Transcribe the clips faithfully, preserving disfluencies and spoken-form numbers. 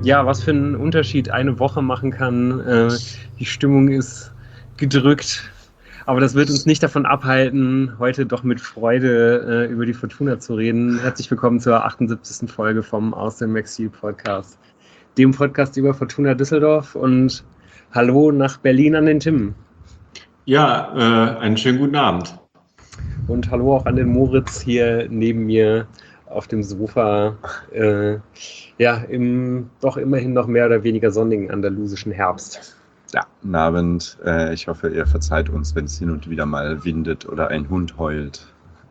ja, was für einen Unterschied eine Woche machen kann. Äh, die Stimmung ist gedrückt, aber das wird uns nicht davon abhalten, heute doch mit Freude äh, über die Fortuna zu reden. Herzlich willkommen zur achtundsiebzigsten Folge vom Aus dem Exil Podcast, dem Podcast über Fortuna Düsseldorf, und hallo nach Berlin an den Tim. Ja, äh, einen schönen guten Abend. Und hallo auch an den Moritz hier neben mir auf dem Sofa, äh, ja, im doch immerhin noch mehr oder weniger sonnigen andalusischen Herbst. Ja, guten Abend. Äh, ich hoffe, ihr verzeiht uns, wenn es hin und wieder mal windet oder ein Hund heult.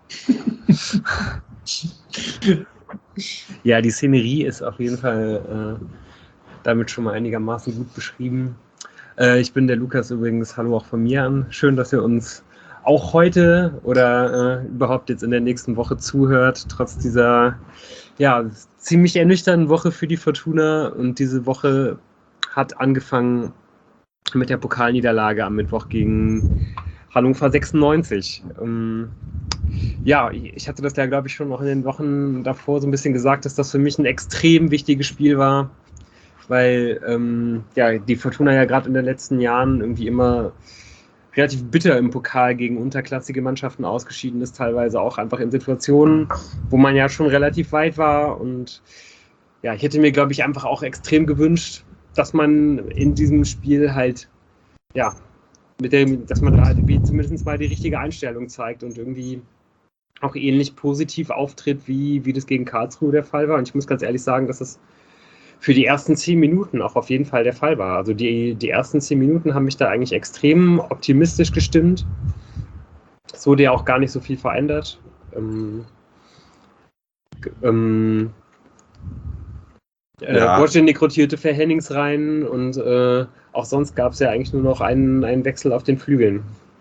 Ja, die Szenerie ist auf jeden Fall äh, damit schon mal einigermaßen gut beschrieben. Äh, ich bin der Lukas übrigens, hallo auch von mir an. Schön, dass ihr uns auch heute oder äh, überhaupt jetzt in der nächsten Woche zuhört, trotz dieser ja, ziemlich ernüchternden Woche für die Fortuna. Und diese Woche hat angefangen mit der Pokalniederlage am Mittwoch gegen Hannover sechsundneunzig. Ähm, ja, ich hatte das ja, glaube ich, schon noch in den Wochen davor so ein bisschen gesagt, dass das für mich ein extrem wichtiges Spiel war, weil ähm, ja, die Fortuna ja gerade in den letzten Jahren irgendwie immer relativ bitter im Pokal gegen unterklassige Mannschaften ausgeschieden ist, teilweise auch einfach in Situationen, wo man ja schon relativ weit war. Und ja, ich hätte mir, glaube ich, einfach auch extrem gewünscht, dass man in diesem Spiel halt, ja, mit dem, dass man da halt zumindest mal die richtige Einstellung zeigt und irgendwie auch ähnlich positiv auftritt, wie, wie das gegen Karlsruhe der Fall war. Und ich muss ganz ehrlich sagen, dass es für die ersten zehn Minuten auch auf jeden Fall der Fall war. Also die, die ersten zehn Minuten haben mich da eigentlich extrem optimistisch gestimmt. Es wurde ja auch gar nicht so viel verändert. Ähm, ähm, ja. äh, Wojciech rotierte für Hennings rein und äh, auch sonst gab es ja eigentlich nur noch einen, einen Wechsel auf den Flügeln.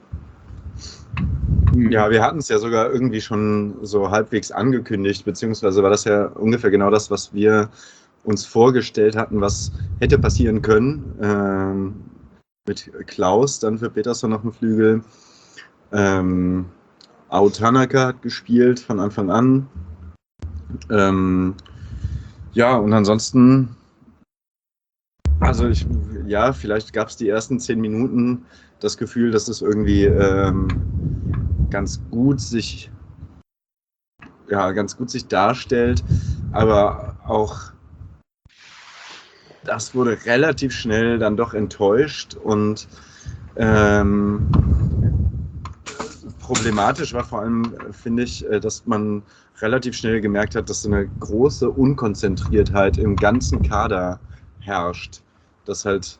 Ja, wir hatten es ja sogar irgendwie schon so halbwegs angekündigt, beziehungsweise war das ja ungefähr genau das, was wir uns vorgestellt hatten, was hätte passieren können. Ähm, mit Klaus dann für Peterson auf dem Flügel. Ähm, Ao Tanaka hat gespielt von Anfang an. Ähm, ja, und ansonsten, also ich, ja, vielleicht gab es die ersten zehn Minuten das Gefühl, dass es irgendwie ähm, ganz gut sich, ja, ganz gut sich darstellt, aber auch das wurde relativ schnell dann doch enttäuscht und ähm, problematisch war vor allem, finde ich, dass man relativ schnell gemerkt hat, dass so eine große Unkonzentriertheit im ganzen Kader herrscht. Dass halt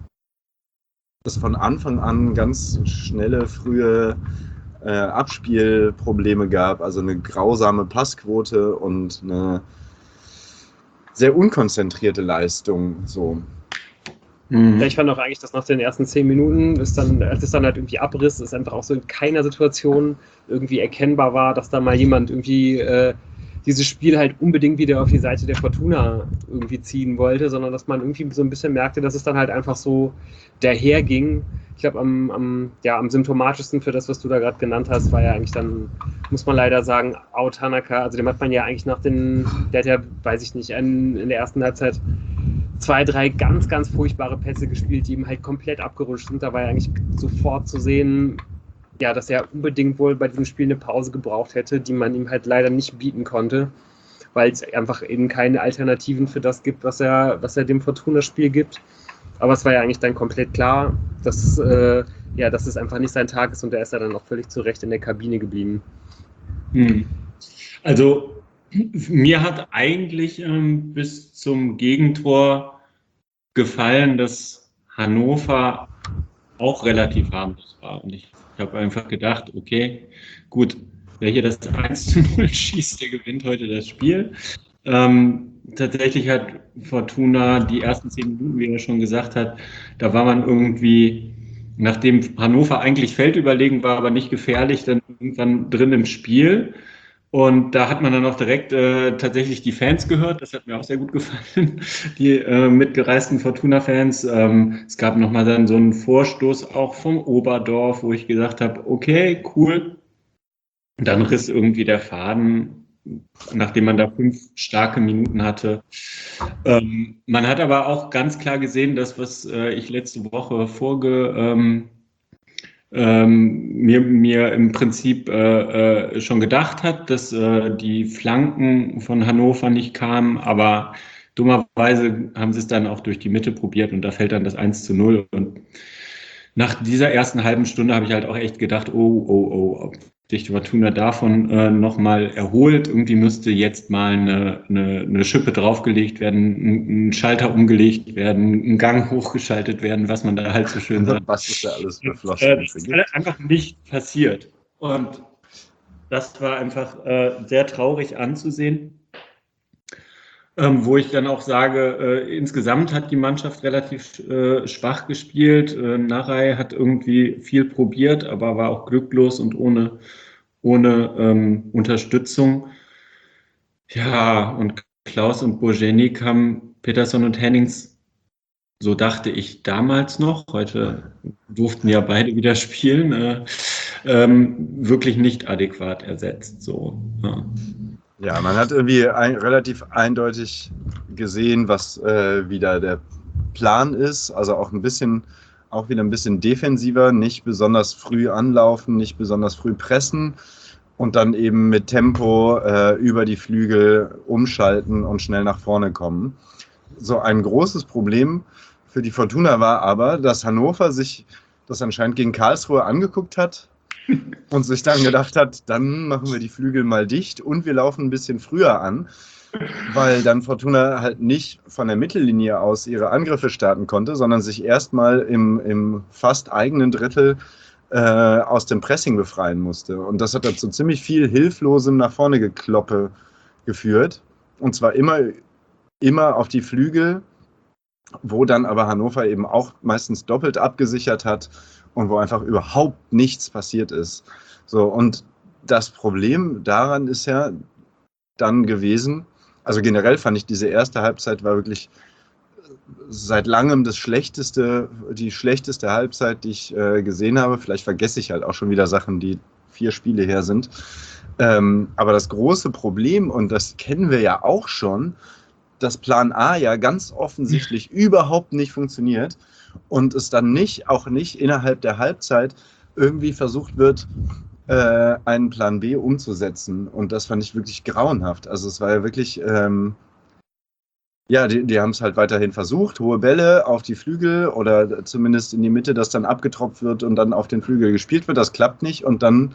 dass von Anfang an ganz schnelle, frühe äh, Abspielprobleme gab, also eine grausame Passquote und eine sehr unkonzentrierte Leistung, so. Mhm. Ja, ich fand auch eigentlich, dass nach den ersten zehn Minuten, ist dann, als es dann halt irgendwie abriss, ist einfach auch so in keiner Situation irgendwie erkennbar war, dass da mal jemand irgendwie äh, dieses Spiel halt unbedingt wieder auf die Seite der Fortuna irgendwie ziehen wollte, sondern dass man irgendwie so ein bisschen merkte, dass es dann halt einfach so daherging. Ich glaube, am, am, ja, am symptomatischsten für das, was du da gerade genannt hast, war ja eigentlich dann, muss man leider sagen, Ao Tanaka. Also dem hat man ja eigentlich nach den, der hat ja, weiß ich nicht, in, in der ersten Halbzeit zwei, drei ganz, ganz furchtbare Pässe gespielt, die ihm halt komplett abgerutscht sind. Da war ja eigentlich sofort zu sehen, ja, dass er unbedingt wohl bei diesem Spiel eine Pause gebraucht hätte, die man ihm halt leider nicht bieten konnte, weil es einfach eben keine Alternativen für das gibt, was er, was er dem Fortuna-Spiel gibt. Aber es war ja eigentlich dann komplett klar, dass, äh, ja, dass es einfach nicht sein Tag ist, und er ist ja dann auch völlig zu Recht in der Kabine geblieben. Hm. Also mir hat eigentlich ähm, bis zum Gegentor gefallen, dass Hannover auch relativ harmlos war. Und ich, ich habe einfach gedacht, okay, gut, wer hier das eins zu null schießt, der gewinnt heute das Spiel. Ähm, tatsächlich hat Fortuna die ersten zehn Minuten, wie er schon gesagt hat, da war man irgendwie, nachdem Hannover eigentlich feldüberlegen war, aber nicht gefährlich, dann irgendwann drin im Spiel. Und da hat man dann auch direkt äh, tatsächlich die Fans gehört. Das hat mir auch sehr gut gefallen, die äh, mitgereisten Fortuna-Fans. Ähm, es gab nochmal dann so einen Vorstoß auch vom Oberdorf, wo ich gesagt habe, okay, cool. Und dann riss irgendwie der Faden nachdem man da fünf starke Minuten hatte. Ähm, man hat aber auch ganz klar gesehen, dass was äh, ich letzte Woche vorge... Ähm, ähm, mir, mir im Prinzip äh, äh, schon gedacht hat, dass äh, die Flanken von Hannover nicht kamen, aber dummerweise haben sie es dann auch durch die Mitte probiert und da fällt dann das eins zu null. Und nach dieser ersten halben Stunde habe ich halt auch echt gedacht, oh, oh, oh, ob sich Fortuna davon äh, nochmal erholt. Irgendwie müsste jetzt mal eine, eine, eine Schippe draufgelegt werden, ein, ein Schalter umgelegt werden, ein Gang hochgeschaltet werden, was man da halt so schön sagt. Was ist da alles für Äh, Floskeln? das ist einfach nicht passiert. Und das war einfach äh, sehr traurig anzusehen. Ähm, wo ich dann auch sage, äh, insgesamt hat die Mannschaft relativ äh, schwach gespielt. Äh, Narei hat irgendwie viel probiert, aber war auch glücklos und ohne, ohne ähm, Unterstützung. Ja, und Klaus und Boženík haben Peterson und Hennings, so dachte ich damals noch, heute durften ja beide wieder spielen, äh, ähm, wirklich nicht adäquat ersetzt. So, ja. Ja, man hat irgendwie ein, relativ eindeutig gesehen, was äh, wieder der Plan ist. Also auch ein bisschen, auch wieder ein bisschen defensiver, nicht besonders früh anlaufen, nicht besonders früh pressen und dann eben mit Tempo äh, über die Flügel umschalten und schnell nach vorne kommen. So ein großes Problem für die Fortuna war aber, dass Hannover sich das anscheinend gegen Karlsruhe angeguckt hat und sich dann gedacht hat, dann machen wir die Flügel mal dicht und wir laufen ein bisschen früher an, weil dann Fortuna halt nicht von der Mittellinie aus ihre Angriffe starten konnte, sondern sich erstmal im, im fast eigenen Drittel äh, aus dem Pressing befreien musste. Und das hat dazu ziemlich viel hilflosem nach vorne gekloppe geführt. Und zwar immer, immer auf die Flügel, wo dann aber Hannover eben auch meistens doppelt abgesichert hat und wo einfach überhaupt nichts passiert ist. So, und das Problem daran ist ja dann gewesen, also generell fand ich diese erste Halbzeit war wirklich seit langem das schlechteste, die schlechteste Halbzeit, die ich äh, gesehen habe. Vielleicht vergesse ich halt auch schon wieder Sachen, die vier Spiele her sind. Ähm, aber das große Problem, und das kennen wir ja auch schon, dass Plan A ja ganz offensichtlich überhaupt nicht funktioniert und es dann nicht, auch nicht innerhalb der Halbzeit irgendwie versucht wird, äh, einen Plan B umzusetzen. Und das fand ich wirklich grauenhaft. Also es war ja wirklich, ähm, ja, die, die haben es halt weiterhin versucht, hohe Bälle auf die Flügel oder zumindest in die Mitte, dass dann abgetropft wird und dann auf den Flügel gespielt wird. Das klappt nicht und dann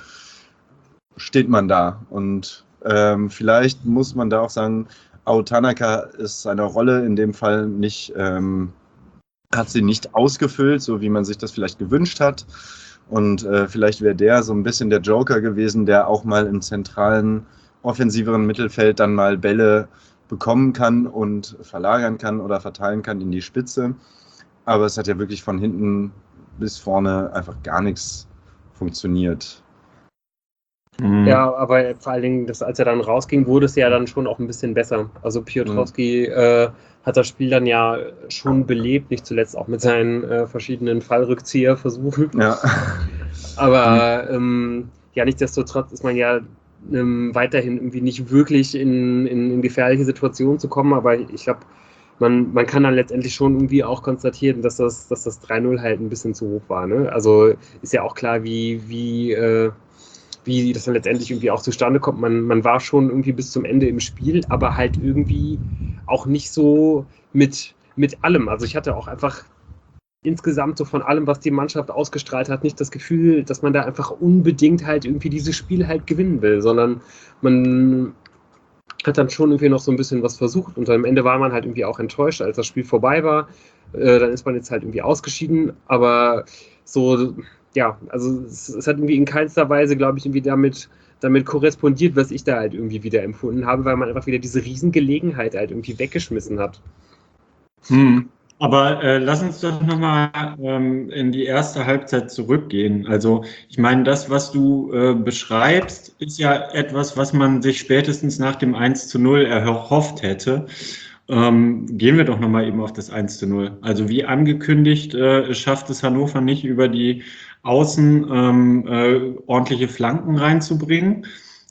steht man da. Und ähm, vielleicht muss man da auch sagen, Ao Tanaka ist seine Rolle in dem Fall nicht, ähm, hat sie nicht ausgefüllt, so wie man sich das vielleicht gewünscht hat. Und äh, vielleicht wäre der so ein bisschen der Joker gewesen, der auch mal im zentralen, offensiveren Mittelfeld dann mal Bälle bekommen kann und verlagern kann oder verteilen kann in die Spitze. Aber es hat ja wirklich von hinten bis vorne einfach gar nichts funktioniert. Mhm. Ja, aber vor allen Dingen, das, als er dann rausging, wurde es ja dann schon auch ein bisschen besser. Also Piotrowski mhm. äh, hat das Spiel dann ja schon belebt, nicht zuletzt auch mit seinen äh, verschiedenen Fallrückzieherversuchen. Ja. Aber mhm. ähm, ja, nichtsdestotrotz ist man ja ähm, weiterhin irgendwie nicht wirklich in, in, in gefährliche Situationen zu kommen, aber ich glaube, man, man kann dann letztendlich schon irgendwie auch konstatieren, dass das, dass das drei null halt ein bisschen zu hoch war. Ne? Also ist ja auch klar, wie, wie äh, wie das dann letztendlich irgendwie auch zustande kommt. Man, man war schon irgendwie bis zum Ende im Spiel, aber halt irgendwie auch nicht so mit, mit allem. Also ich hatte auch einfach insgesamt so von allem, was die Mannschaft ausgestrahlt hat, nicht das Gefühl, dass man da einfach unbedingt halt irgendwie dieses Spiel halt gewinnen will, sondern man hat dann schon irgendwie noch so ein bisschen was versucht und am Ende war man halt irgendwie auch enttäuscht, als das Spiel vorbei war. Äh, dann ist man jetzt halt irgendwie ausgeschieden, aber so... Ja, also es, es hat irgendwie in keinster Weise, glaube ich, irgendwie damit, damit korrespondiert, was ich da halt irgendwie wieder empfunden habe, weil man einfach wieder diese Riesengelegenheit halt irgendwie weggeschmissen hat. Hm. Aber äh, lass uns doch nochmal ähm, in die erste Halbzeit zurückgehen. Also ich meine, das, was du äh, beschreibst, ist ja etwas, was man sich spätestens nach dem eins zu null erhofft hätte. Ähm, gehen wir doch nochmal eben auf das eins zu null. Also wie angekündigt, äh, schafft es Hannover nicht über die Außen ähm, äh, ordentliche Flanken reinzubringen.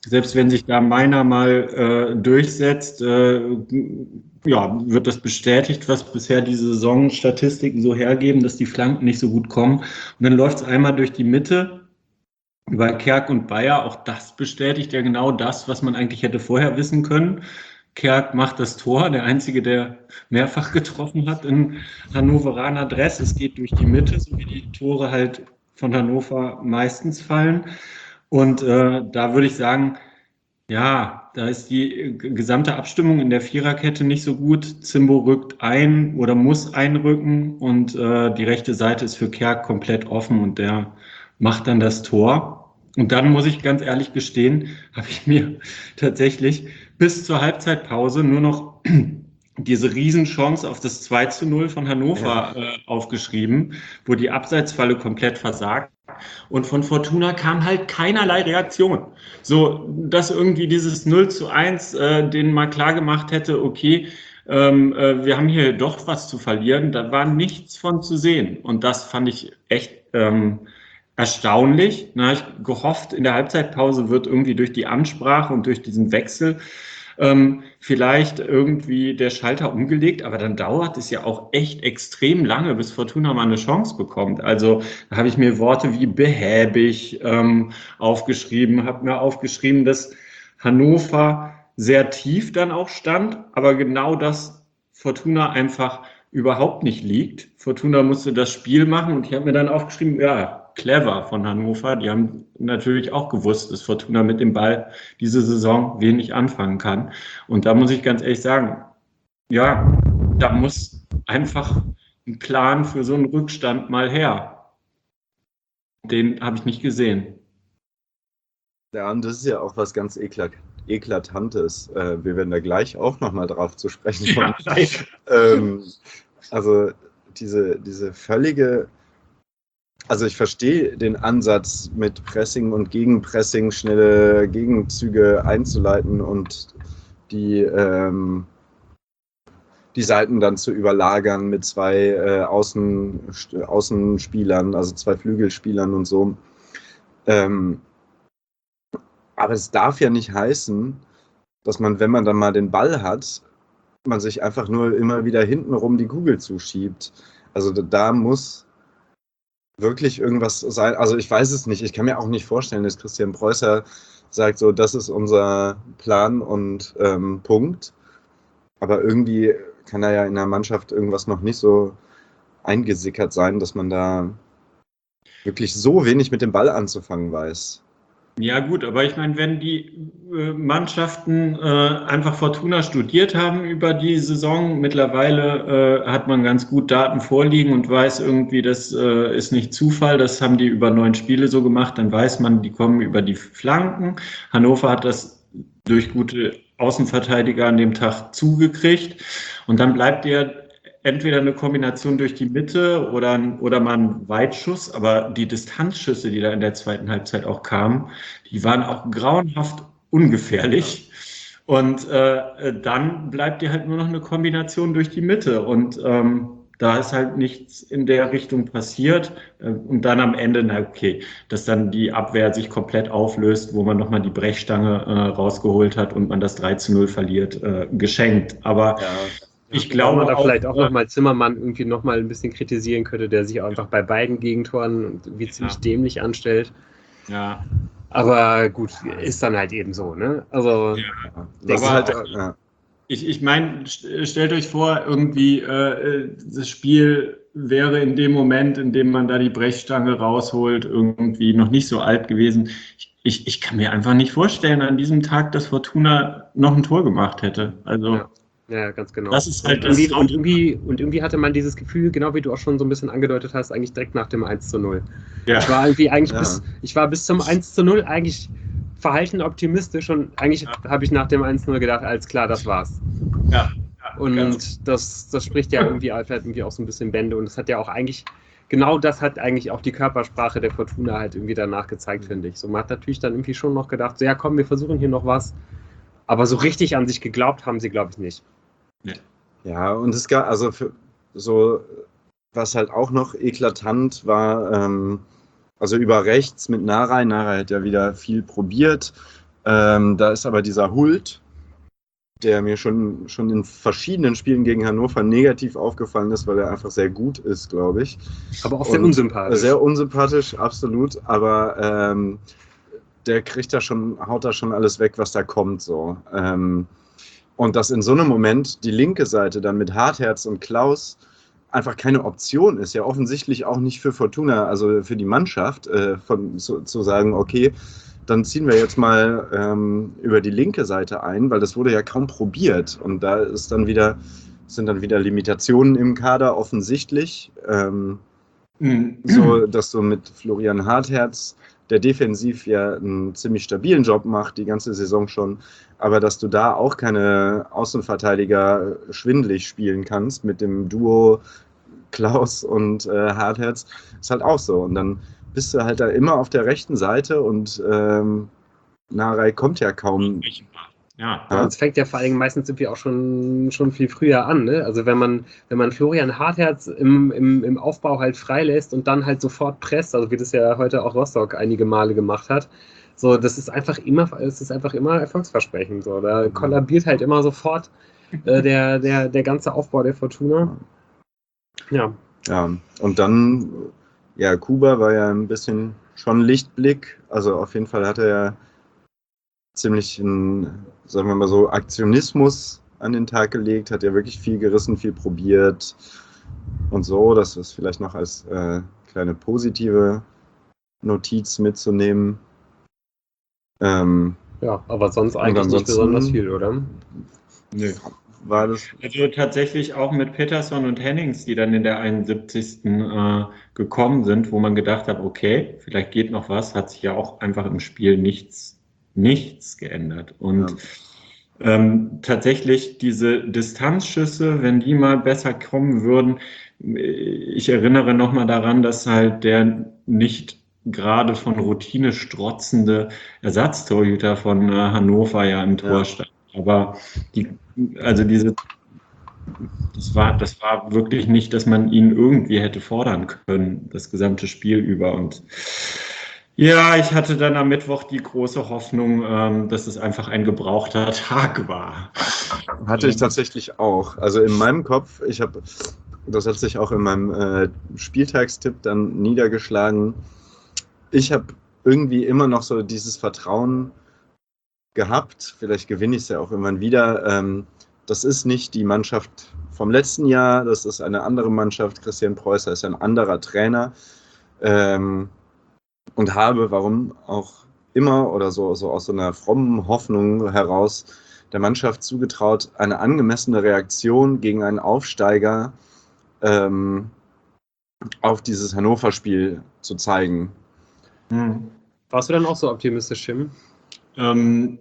selbst wenn sich da meiner mal äh, durchsetzt, äh, ja, wird das bestätigt, was bisher die Saisonstatistiken so hergeben, dass die Flanken nicht so gut kommen. Und dann läuft es einmal durch die Mitte über Kerk und Bayer. Auch das bestätigt ja genau das, was man eigentlich hätte vorher wissen können. Kerk macht das Tor, der Einzige, der mehrfach getroffen hat in Hannoveraner Dress. Es geht durch die Mitte, so wie die Tore halt von Hannover meistens fallen. Und äh, da würde ich sagen, ja, da ist die gesamte Abstimmung in der Viererkette nicht so gut. Zimbo rückt ein oder muss einrücken und äh, die rechte Seite ist für Kerk komplett offen und der macht dann das Tor. Und dann muss ich ganz ehrlich gestehen, habe ich mir tatsächlich bis zur Halbzeitpause nur noch diese Riesenchance auf das zwei zu null von Hannover ja. äh, aufgeschrieben, wo die Abseitsfalle komplett versagt. Und von Fortuna kam halt keinerlei Reaktion. So, dass irgendwie dieses null zu eins äh, denen mal klar gemacht hätte, okay, ähm, äh, wir haben hier doch was zu verlieren, da war nichts von zu sehen. Und das fand ich echt ähm, erstaunlich. Na, ich gehofft, in der Halbzeitpause wird irgendwie durch die Ansprache und durch diesen Wechsel Ähm, vielleicht irgendwie der Schalter umgelegt, aber dann dauert es ja auch echt extrem lange, bis Fortuna mal eine Chance bekommt. Also da habe ich mir Worte wie behäbig ähm, aufgeschrieben, habe mir aufgeschrieben, dass Hannover sehr tief dann auch stand, aber genau das Fortuna einfach überhaupt nicht liegt. Fortuna musste das Spiel machen und ich habe mir dann aufgeschrieben, ja, clever von Hannover. Die haben natürlich auch gewusst, dass Fortuna mit dem Ball diese Saison wenig anfangen kann. Und da muss ich ganz ehrlich sagen, ja, da muss einfach ein Plan für so einen Rückstand mal her. Den habe ich nicht gesehen. Ja, und das ist ja auch was ganz eklat Eklatantes. Äh, wir werden da gleich auch nochmal drauf zu sprechen kommen. Ja, ähm, also diese, diese völlige Also ich verstehe den Ansatz mit Pressing und Gegenpressing, schnelle Gegenzüge einzuleiten und die, ähm, die Seiten dann zu überlagern mit zwei äh, Außen, Außenspielern, also zwei Flügelspielern und so. Ähm, aber es darf ja nicht heißen, dass man, wenn man dann mal den Ball hat, man sich einfach nur immer wieder hintenrum die Kugel zuschiebt. Also da, da muss wirklich irgendwas sein, also ich weiß es nicht, ich kann mir auch nicht vorstellen, dass Christian Preußer sagt so, das ist unser Plan und ähm, Punkt, aber irgendwie kann da ja in der Mannschaft irgendwas noch nicht so eingesickert sein, dass man da wirklich so wenig mit dem Ball anzufangen weiß. Ja gut, aber ich meine, wenn die äh, Mannschaften äh, einfach Fortuna studiert haben über die Saison, mittlerweile äh, hat man ganz gut Daten vorliegen und weiß irgendwie, das äh, ist nicht Zufall, das haben die über neun Spiele so gemacht, dann weiß man, die kommen über die Flanken. Hannover hat das durch gute Außenverteidiger an dem Tag zugekriegt und dann bleibt dir entweder eine Kombination durch die Mitte oder, oder mal ein Weitschuss, aber die Distanzschüsse, die da in der zweiten Halbzeit auch kamen, die waren auch grauenhaft ungefährlich. Und äh, dann bleibt dir halt nur noch eine Kombination durch die Mitte. Und ähm, da ist halt nichts in der Richtung passiert. Und dann am Ende, na okay, dass dann die Abwehr sich komplett auflöst, wo man nochmal die Brechstange äh, rausgeholt hat und man das drei zu null verliert, äh, geschenkt. Aber ja. Ich glaube, man da auch, vielleicht auch nochmal Zimmermann irgendwie nochmal ein bisschen kritisieren könnte, der sich einfach bei beiden Gegentoren wie ziemlich ja. dämlich anstellt. Ja. Aber gut, ist dann halt eben so, ne? Also, ja. das Aber halt, auch, ja. ich, ich meine, stellt euch vor, irgendwie äh, das Spiel wäre in dem Moment, in dem man da die Brechstange rausholt, irgendwie noch nicht so alt gewesen. Ich, ich, ich kann mir einfach nicht vorstellen, an diesem Tag, dass Fortuna noch ein Tor gemacht hätte. Also. Ja. Ja, ganz genau. Das ist halt und, irgendwie, und, irgendwie, und irgendwie hatte man dieses Gefühl, genau wie du auch schon so ein bisschen angedeutet hast, eigentlich direkt nach dem eins zu null. Ja. Ich war irgendwie eigentlich ja. bis, ich war bis zum eins zu null eigentlich verhalten optimistisch und eigentlich ja. habe ich nach dem eins zu null gedacht, alles klar, das war's. Ja. ja und das, das spricht ja irgendwie halt irgendwie auch so ein bisschen Bände und das hat ja auch eigentlich, genau das hat eigentlich auch die Körpersprache der Fortuna halt irgendwie danach gezeigt, finde ich. So, man hat natürlich dann irgendwie schon noch gedacht, so ja komm, wir versuchen hier noch was. Aber so richtig an sich geglaubt haben sie, glaube ich, nicht. Ja, und es gab, also für, so, was halt auch noch eklatant war, ähm, also über rechts mit Narei, Narei hat ja wieder viel probiert, Ähm, da ist aber dieser Hult, der mir schon, schon in verschiedenen Spielen gegen Hannover negativ aufgefallen ist, weil er einfach sehr gut ist, glaube ich. Aber auch sehr Und unsympathisch. Sehr unsympathisch, absolut, aber ähm, der kriegt da schon, haut da schon alles weg, was da kommt, so. Ähm, und dass in so einem Moment die linke Seite dann mit Hartherz und Klaus einfach keine Option ist, ja offensichtlich auch nicht für Fortuna, also für die Mannschaft, äh, von, zu, zu sagen, okay, dann ziehen wir jetzt mal ähm, über die linke Seite ein, weil das wurde ja kaum probiert. Und da ist dann wieder, sind dann wieder Limitationen im Kader offensichtlich. Ähm, mhm. So, dass du mit Florian Hartherz, der defensiv ja einen ziemlich stabilen Job macht, die ganze Saison schon, aber dass du da auch keine Außenverteidiger schwindelig spielen kannst mit dem Duo Klaus und äh, Hartherz, ist halt auch so. Und dann bist du halt da immer auf der rechten Seite und ähm, Narei kommt ja kaum. Ja, ja. Es fängt ja vor allem meistens irgendwie auch schon, schon viel früher an. Ne? Also wenn man, wenn man Florian Hartherz im, im, im Aufbau halt freilässt und dann halt sofort presst, also wie das ja heute auch Rostock einige Male gemacht hat, so, das ist einfach immer, es ist einfach immer erfolgsversprechend. So. Da kollabiert halt immer sofort äh, der, der, der ganze Aufbau der Fortuna. Ja. Ja, und dann, ja, Kuba war ja ein bisschen schon Lichtblick. Also auf jeden Fall hat er ja ziemlich einen, sagen wir mal so, Aktionismus an den Tag gelegt, hat ja wirklich viel gerissen, viel probiert und so. Das ist vielleicht noch als äh, kleine positive Notiz mitzunehmen. Ähm, ja, aber sonst eigentlich nicht besonders viel, oder? Nö. War das also tatsächlich auch mit Peterson und Hennings, die dann in der einundsiebzigsten Äh, gekommen sind, wo man gedacht hat, okay, vielleicht geht noch was, hat sich ja auch einfach im Spiel nichts, nichts geändert. Und ja. ähm, tatsächlich diese Distanzschüsse, wenn die mal besser kommen würden, ich erinnere nochmal daran, dass halt der nicht gerade von Routine strotzende Ersatztorhüter von äh, Hannover ja im Tor ja. stand. Aber die, also diese, das war, das war wirklich nicht, dass man ihn irgendwie hätte fordern können, das gesamte Spiel über. Und ja, ich hatte dann am Mittwoch die große Hoffnung, ähm, dass es einfach ein gebrauchter Tag war. Hatte ich tatsächlich auch. Also in meinem Kopf, ich habe, das hat sich auch in meinem äh, Spieltagstipp dann niedergeschlagen. Ich habe irgendwie immer noch so dieses Vertrauen gehabt, vielleicht gewinne ich es ja auch irgendwann wieder. Ähm, das ist nicht die Mannschaft vom letzten Jahr, das ist eine andere Mannschaft. Christian Preußer ist ein anderer Trainer ähm, und habe, warum auch immer oder so, so aus so einer frommen Hoffnung heraus, der Mannschaft zugetraut, eine angemessene Reaktion gegen einen Aufsteiger ähm, auf dieses Hannover-Spiel zu zeigen. Hm. Warst du dann auch so optimistisch, Tim? Ähm,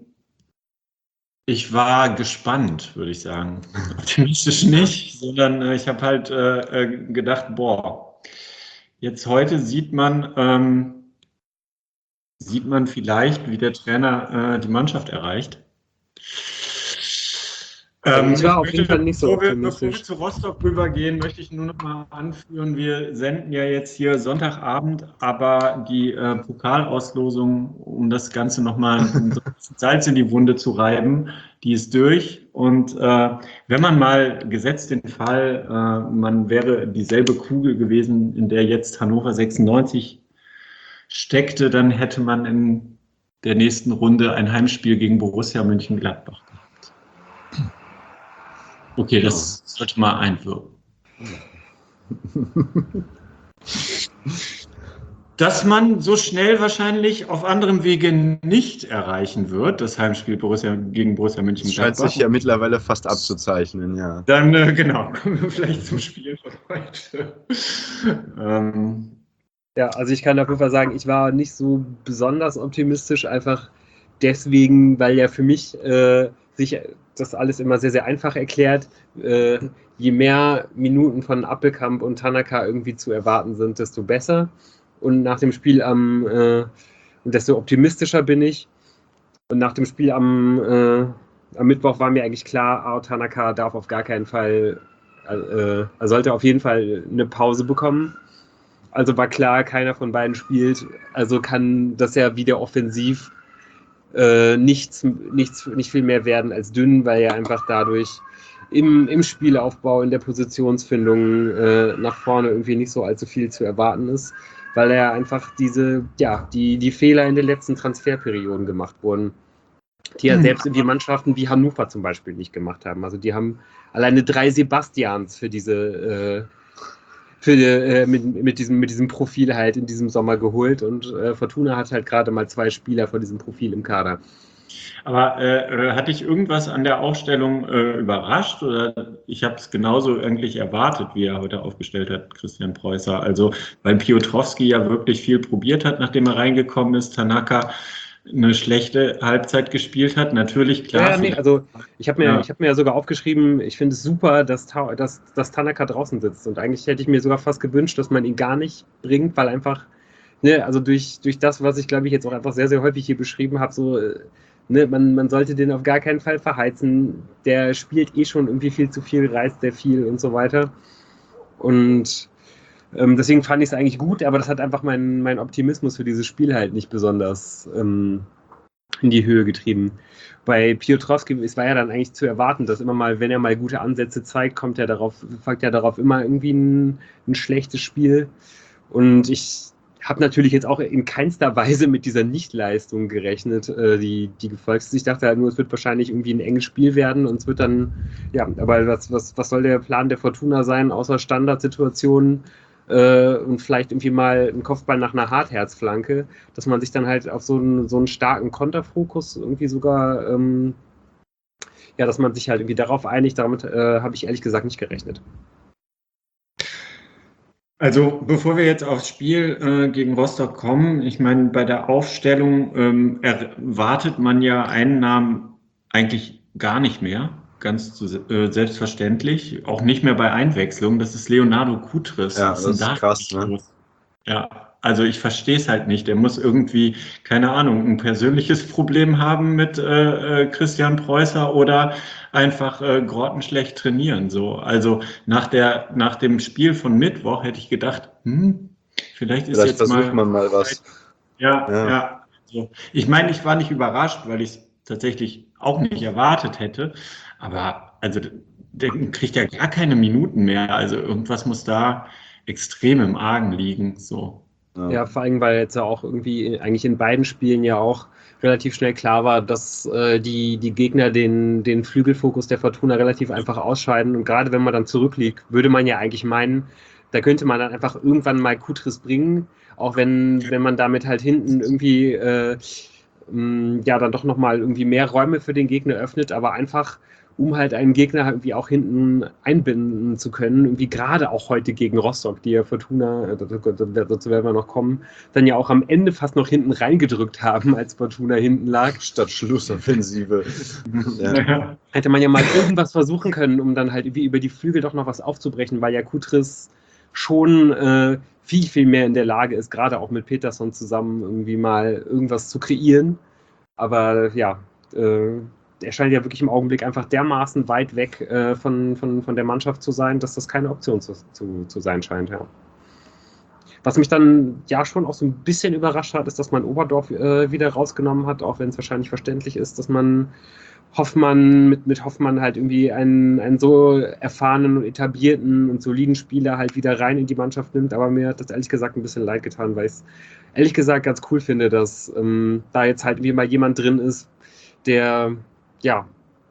ich war gespannt, würde ich sagen. Optimistisch nicht, sondern äh, ich habe halt äh, gedacht, boah, jetzt heute sieht man, ähm, sieht man vielleicht, wie der Trainer äh, die Mannschaft erreicht. Ähm, ich war ich auf möchte, jeden Fall nicht so bevor optimistisch. Wir, bevor wir zu Rostock rübergehen, möchte ich nur noch mal anführen, wir senden ja jetzt hier Sonntagabend, aber die äh, Pokalauslosung, um das Ganze noch mal so Salz in die Wunde zu reiben, die ist durch. Und äh, wenn man mal, gesetzt den Fall, äh, man wäre dieselbe Kugel gewesen, in der jetzt Hannover sechsundneunzig steckte, dann hätte man in der nächsten Runde ein Heimspiel gegen Borussia Mönchengladbach gehabt. Okay, das ja. sollte mal einwirken. Dass man so schnell wahrscheinlich auf anderem Wege nicht erreichen wird, das Heimspiel Borussia gegen Borussia Mönchengladbach. Das scheint sich ja mittlerweile fast abzuzeichnen, ja. Dann, äh, genau, kommen wir vielleicht zum Spiel von heute. ähm. Ja, also ich kann auf jeden Fall sagen, ich war nicht so besonders optimistisch, einfach deswegen, weil ja für mich äh, sich das alles immer sehr, sehr einfach erklärt. Äh, je mehr Minuten von Appelkamp und Tanaka irgendwie zu erwarten sind, desto besser. Und nach dem Spiel am, äh, und desto optimistischer bin ich. Und nach dem Spiel am, äh, am Mittwoch war mir eigentlich klar, ah, Tanaka darf auf gar keinen Fall, äh, er sollte auf jeden Fall eine Pause bekommen. Also war klar, keiner von beiden spielt. Also kann das ja wieder offensiv äh, nichts, nichts, nicht viel mehr werden als dünn, weil er einfach dadurch im, im Spielaufbau, in der Positionsfindung äh, nach vorne irgendwie nicht so allzu viel zu erwarten ist, weil er einfach diese, ja, die, die Fehler in den letzten Transferperioden gemacht wurden, die ja selbst irgendwie Mannschaften wie Hannover zum Beispiel nicht gemacht haben. Also die haben alleine drei Sebastians für diese äh, für, äh, mit, mit, diesem, mit diesem Profil halt in diesem Sommer geholt und äh, Fortuna hat halt gerade mal zwei Spieler von diesem Profil im Kader. Aber äh, hat dich irgendwas an der Aufstellung äh, überrascht? Oder ich habe es genauso eigentlich erwartet, wie er heute aufgestellt hat, Christian Preußer. Also, weil Piotrowski ja wirklich viel probiert hat, nachdem er reingekommen ist. Tanaka eine schlechte Halbzeit gespielt hat. Natürlich, klar. Ja, nee, also ich habe mir, ja. hab mir ja sogar aufgeschrieben, ich finde es super, dass, dass, dass Tanaka draußen sitzt. Und eigentlich hätte ich mir sogar fast gewünscht, dass man ihn gar nicht bringt, weil einfach, ne, also durch, durch das, was ich glaube ich jetzt auch einfach sehr, sehr häufig hier beschrieben habe, so, ne, man, man sollte den auf gar keinen Fall verheizen. Der spielt eh schon irgendwie viel zu viel, reißt der viel und so weiter. Und ähm, deswegen fand ich es eigentlich gut, aber das hat einfach meinen mein Optimismus für dieses Spiel halt nicht besonders ähm, in die Höhe getrieben. Bei Piotrowski, es war ja dann eigentlich zu erwarten, dass immer mal, wenn er mal gute Ansätze zeigt, kommt er darauf, folgt ja darauf immer irgendwie ein, ein schlechtes Spiel. Und ich habe natürlich jetzt auch in keinster Weise mit dieser Nichtleistung gerechnet, äh, die, die gefolgt ist. Ich dachte halt nur, es wird wahrscheinlich irgendwie ein enges Spiel werden und es wird dann, ja, aber was, was, was soll der Plan der Fortuna sein, außer Standardsituationen äh, und vielleicht irgendwie mal ein Kopfball nach einer Hartherzflanke, dass man sich dann halt auf so einen, so einen starken Konterfokus irgendwie sogar, ähm, ja, dass man sich halt irgendwie darauf einigt, damit äh, habe ich ehrlich gesagt nicht gerechnet. Also bevor wir jetzt aufs Spiel äh, gegen Rostock kommen, ich meine, bei der Aufstellung ähm, erwartet man ja einen Namen eigentlich gar nicht mehr, ganz zu, äh, selbstverständlich, auch nicht mehr bei Einwechslung, das ist Leonardo Kutris. Ja, das ist da krass, ne? Ja, also ich verstehe es halt nicht. Der muss irgendwie, keine Ahnung, ein persönliches Problem haben mit äh, Christian Preußer oder einfach äh, grottenschlecht trainieren. So, also nach der nach dem Spiel von Mittwoch hätte ich gedacht, hm, vielleicht ist vielleicht jetzt versucht mal, man mal was. Ja, ja. ja. So. Ich meine, ich war nicht überrascht, weil ich es tatsächlich auch nicht erwartet hätte. Aber also der kriegt ja gar keine Minuten mehr. Also irgendwas muss da extrem im Argen liegen. So. Ja. ja, vor allem, weil jetzt ja auch irgendwie eigentlich in beiden Spielen ja auch relativ schnell klar war, dass äh, die, die Gegner den, den Flügelfokus der Fortuna relativ einfach ausscheiden. Und gerade wenn man dann zurückliegt, würde man ja eigentlich meinen, da könnte man dann einfach irgendwann mal Kutris bringen, auch wenn, wenn man damit halt hinten irgendwie äh, mh, ja dann doch nochmal irgendwie mehr Räume für den Gegner öffnet, aber einfach um halt einen Gegner irgendwie auch hinten einbinden zu können. Irgendwie gerade auch heute gegen Rostock, die ja Fortuna, dazu werden wir noch kommen, dann ja auch am Ende fast noch hinten reingedrückt haben, als Fortuna hinten lag. Statt Schlussoffensive. Ja. Hätte man ja mal irgendwas versuchen können, um dann halt irgendwie über die Flügel doch noch was aufzubrechen, weil ja Kutris schon äh, viel, viel mehr in der Lage ist, gerade auch mit Peterson zusammen irgendwie mal irgendwas zu kreieren. Aber ja, äh, er scheint ja wirklich im Augenblick einfach dermaßen weit weg äh, von, von, von der Mannschaft zu sein, dass das keine Option zu, zu, zu sein scheint. Ja. Was mich dann ja schon auch so ein bisschen überrascht hat, ist, dass man Oberdorf äh, wieder rausgenommen hat, auch wenn es wahrscheinlich verständlich ist, dass man Hoffmann mit, mit Hoffmann halt irgendwie einen, einen so erfahrenen und etablierten und soliden Spieler halt wieder rein in die Mannschaft nimmt. Aber mir hat das ehrlich gesagt ein bisschen leid getan, weil ich es ehrlich gesagt ganz cool finde, dass ähm, da jetzt halt irgendwie mal jemand drin ist, der ja,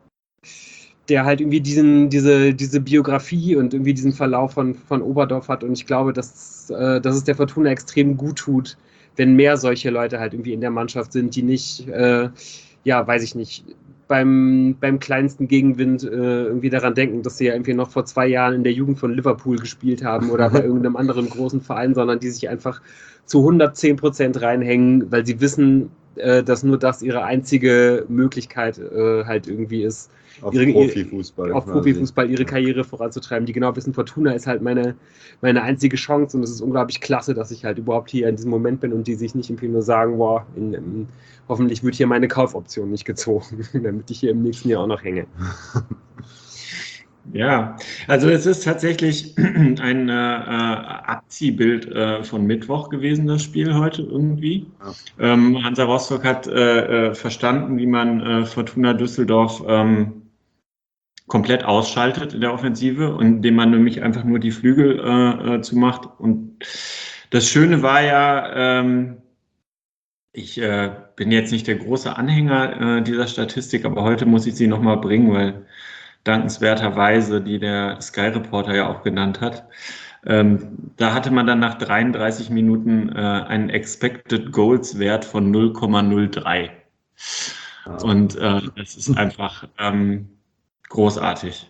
der halt irgendwie diesen, diese, diese Biografie und irgendwie diesen Verlauf von, von Oberdorf hat. Und ich glaube, dass, äh, dass es der Fortuna extrem gut tut, wenn mehr solche Leute halt irgendwie in der Mannschaft sind, die nicht, äh, ja, weiß ich nicht, beim, beim kleinsten Gegenwind äh, irgendwie daran denken, dass sie ja irgendwie noch vor zwei Jahren in der Jugend von Liverpool gespielt haben oder bei irgendeinem anderen großen Verein, sondern die sich einfach zu hundertzehn Prozent reinhängen, weil sie wissen, äh, dass nur das ihre einzige Möglichkeit äh, halt irgendwie ist, auf ihre, Profifußball, auf Profifußball ihre Karriere voranzutreiben. Die genau wissen, Fortuna ist halt meine, meine einzige Chance und es ist unglaublich klasse, dass ich halt überhaupt hier in diesem Moment bin und die sich nicht irgendwie nur sagen, boah, in, in, hoffentlich wird hier meine Kaufoption nicht gezogen, damit ich hier im nächsten Jahr auch noch hänge. Ja, also es ist tatsächlich ein äh, Abziehbild äh, von Mittwoch gewesen, das Spiel heute irgendwie. Ja. Ähm, Hansa Rostock hat äh, äh, verstanden, wie man äh, Fortuna Düsseldorf ähm, komplett ausschaltet in der Offensive, und indem man nämlich einfach nur die Flügel äh, äh, zumacht. Und das Schöne war ja, ähm, ich äh, bin jetzt nicht der große Anhänger äh, dieser Statistik, aber heute muss ich sie nochmal bringen, weil dankenswerterweise, die der Sky Reporter ja auch genannt hat, ähm, da hatte man dann nach dreiunddreißig Minuten äh, einen Expected Goals Wert von null Komma null drei. Und äh, das ist einfach ähm, großartig.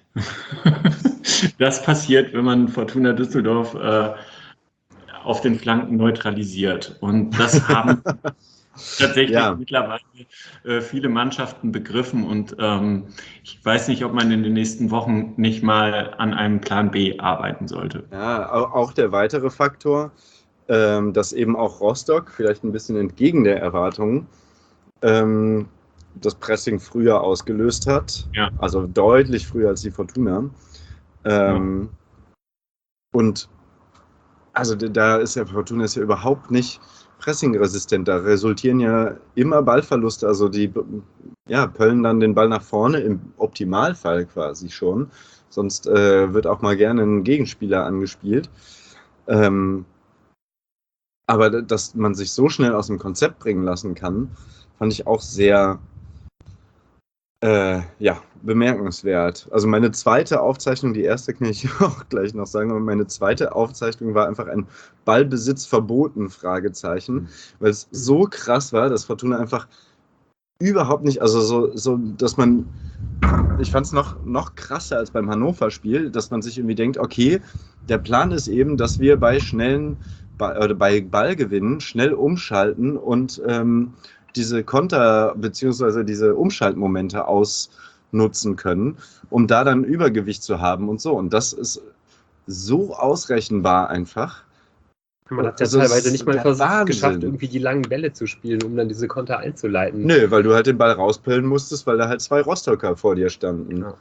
Das passiert, wenn man Fortuna Düsseldorf äh, auf den Flanken neutralisiert. Und das haben tatsächlich Ja. mittlerweile äh, viele Mannschaften begriffen. Und ähm, ich weiß nicht, ob man in den nächsten Wochen nicht mal an einem Plan B arbeiten sollte. Ja, au- auch der weitere Faktor, ähm, dass eben auch Rostock, vielleicht ein bisschen entgegen der Erwartungen, ähm, das Pressing früher ausgelöst hat. Ja. Also deutlich früher als die Fortuna. Ähm, Und also d- da ist ja Fortuna ist ja überhaupt nicht pressingresistent. Da resultieren ja immer Ballverluste. Also die b- ja, pöllen dann den Ball nach vorne, im Optimalfall quasi schon. Sonst äh, wird auch mal gerne ein Gegenspieler angespielt. Ähm, aber d- dass man sich so schnell aus dem Konzept bringen lassen kann, fand ich auch sehr äh, ja, bemerkenswert. Also meine zweite Aufzeichnung, die erste kann ich auch gleich noch sagen, aber meine zweite Aufzeichnung war einfach ein Ballbesitz verboten, Fragezeichen, weil es so krass war, dass Fortuna einfach überhaupt nicht, also so, so dass man, ich fand es noch, noch krasser als beim Hannover-Spiel, dass man sich irgendwie denkt, okay, der Plan ist eben, dass wir bei schnellen, bei, oder bei Ballgewinnen schnell umschalten und ähm, diese Konter- bzw. diese Umschaltmomente ausnutzen können, um da dann Übergewicht zu haben und so. Und das ist so ausrechenbar einfach. Man hat ja Also, teilweise es nicht mal ist der vers- Wahnsinn. geschafft, irgendwie die langen Bälle zu spielen, um dann diese Konter einzuleiten. Nö, weil du halt den Ball rauspillen musstest, weil da halt zwei Rostocker vor dir standen. Ja.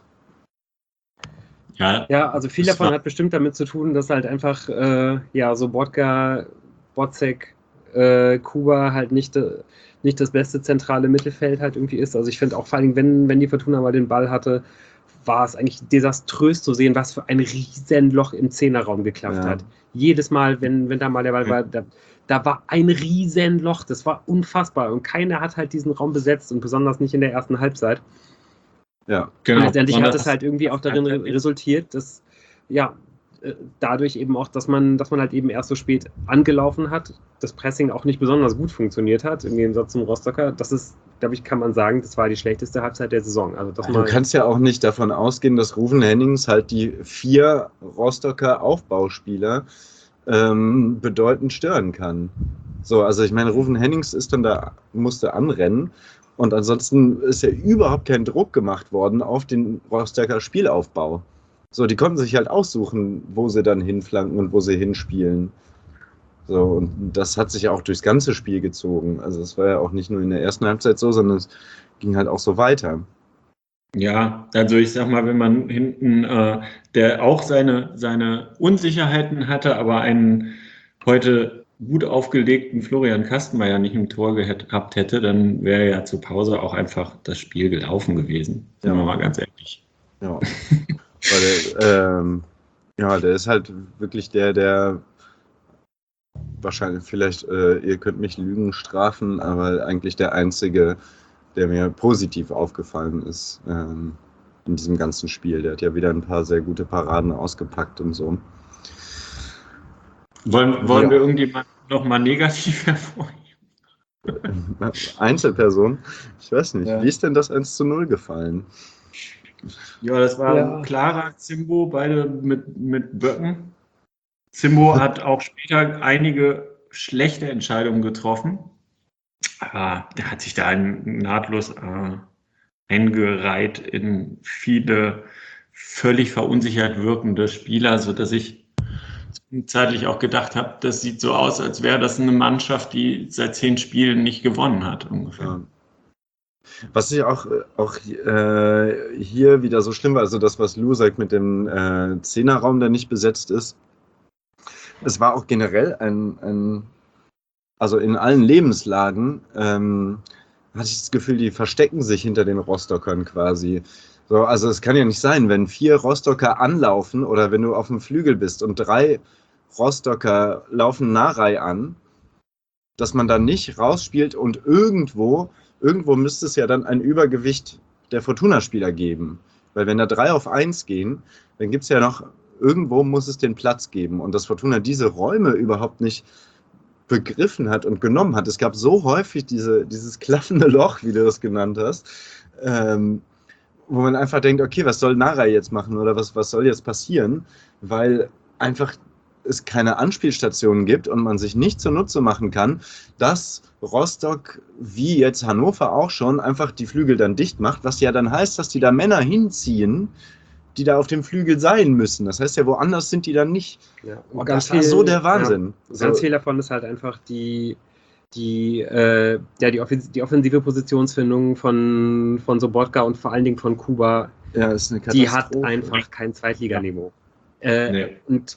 Ja, Ja, also viel das davon war- hat bestimmt damit zu tun, dass halt einfach, äh, ja, so Bodka, Bocek, äh, Kuba halt nicht, äh, nicht das beste zentrale Mittelfeld halt irgendwie ist. Also ich finde auch vor allem, wenn, wenn die Fortuna mal den Ball hatte, war es eigentlich desaströs zu sehen, was für ein Riesenloch im Zehnerraum geklafft Ja. hat. Jedes Mal, wenn, wenn da mal der Ball war, da, da war ein Riesenloch. Das war unfassbar. Und keiner hat halt diesen Raum besetzt und besonders nicht in der ersten Halbzeit. Ja. Genau. Und letztendlich hat Sondern- es halt irgendwie auch darin re- resultiert, dass, ja, äh, dadurch eben auch, dass man, dass man halt eben erst so spät angelaufen hat, das Pressing auch nicht besonders gut funktioniert hat, im Gegensatz zum Rostocker. Das ist, glaube ich, kann man sagen, das war die schlechteste Halbzeit der Saison. Also, dass Du man, kannst ja auch nicht davon ausgehen, dass Ruven Hennings halt die vier Rostocker Aufbauspieler ähm, bedeutend stören kann. So, also ich meine, Ruven Hennings ist dann da, musste anrennen und ansonsten ist ja überhaupt kein Druck gemacht worden auf den Rostocker Spielaufbau. So, die konnten sich halt aussuchen, wo sie dann hinflanken und wo sie hinspielen. So, und das hat sich ja auch durchs ganze Spiel gezogen. Also es war ja auch nicht nur in der ersten Halbzeit so, sondern es ging halt auch so weiter. Ja, also ich sag mal, wenn man hinten, äh, der auch seine, seine Unsicherheiten hatte, aber einen heute gut aufgelegten Florian Kastenmeier nicht im Tor gehabt hätte, dann wäre ja zur Pause auch einfach das Spiel gelaufen gewesen. Sind Ja. wir mal ganz ehrlich. Ja. Weil der, ähm, ja, der ist halt wirklich der, der wahrscheinlich, vielleicht, äh, ihr könnt mich Lügen strafen, aber eigentlich der einzige, der mir positiv aufgefallen ist ähm, in diesem ganzen Spiel. Der hat ja wieder ein paar sehr gute Paraden ausgepackt und so. Wollen, wollen Ja. wir irgendjemand nochmal negativ hervorheben? Einzelperson, ich weiß nicht, Ja. wie ist denn das eins zu null gefallen? Ja, das war Ja. ein klarer Zimbo, beide mit, mit Böcken. Zimbo hat auch später einige schlechte Entscheidungen getroffen. Aber der hat sich da ein, nahtlos äh, eingereiht in viele völlig verunsichert wirkende Spieler, sodass ich zeitlich auch gedacht habe, das sieht so aus, als wäre das eine Mannschaft, die seit zehn Spielen nicht gewonnen hat, ungefähr. Ja. Was ich auch, auch äh, hier wieder so schlimm war, also das, was Lou sagt mit dem äh, Zehnerraum, der nicht besetzt ist, es war auch generell ein, ein also in allen Lebenslagen, ähm, hatte ich das Gefühl, die verstecken sich hinter den Rostockern quasi. So, also es kann ja nicht sein, wenn vier Rostocker anlaufen oder wenn du auf dem Flügel bist und drei Rostocker laufen Narei an, dass man dann nicht rausspielt und irgendwo, irgendwo müsste es ja dann ein Übergewicht der Fortuna-Spieler geben. Weil wenn da drei auf eins gehen, dann gibt es ja noch, irgendwo muss es den Platz geben. Und dass Fortuna diese Räume überhaupt nicht begriffen hat und genommen hat. Es gab so häufig diese, dieses klaffende Loch, wie du das genannt hast, ähm, wo man einfach denkt, okay, was soll Narei jetzt machen oder was, was soll jetzt passieren? Weil einfach es keine Anspielstationen gibt und man sich nicht zunutze machen kann, dass Rostock, wie jetzt Hannover auch schon, einfach die Flügel dann dicht macht, was ja dann heißt, dass die da Männer hinziehen, die da auf dem Flügel sein müssen. Das heißt ja, woanders sind die dann nicht. Ja, und das war so der Wahnsinn. Ja, so. Ganz viel davon ist halt einfach die, die, äh, ja, die, Offens- die offensive Positionsfindung von, von Sobotka und vor allen Dingen von Kuba. Ja, ist eine Die hat Katastrophe. einfach kein Zweitliganiveau. Äh, Nee. Und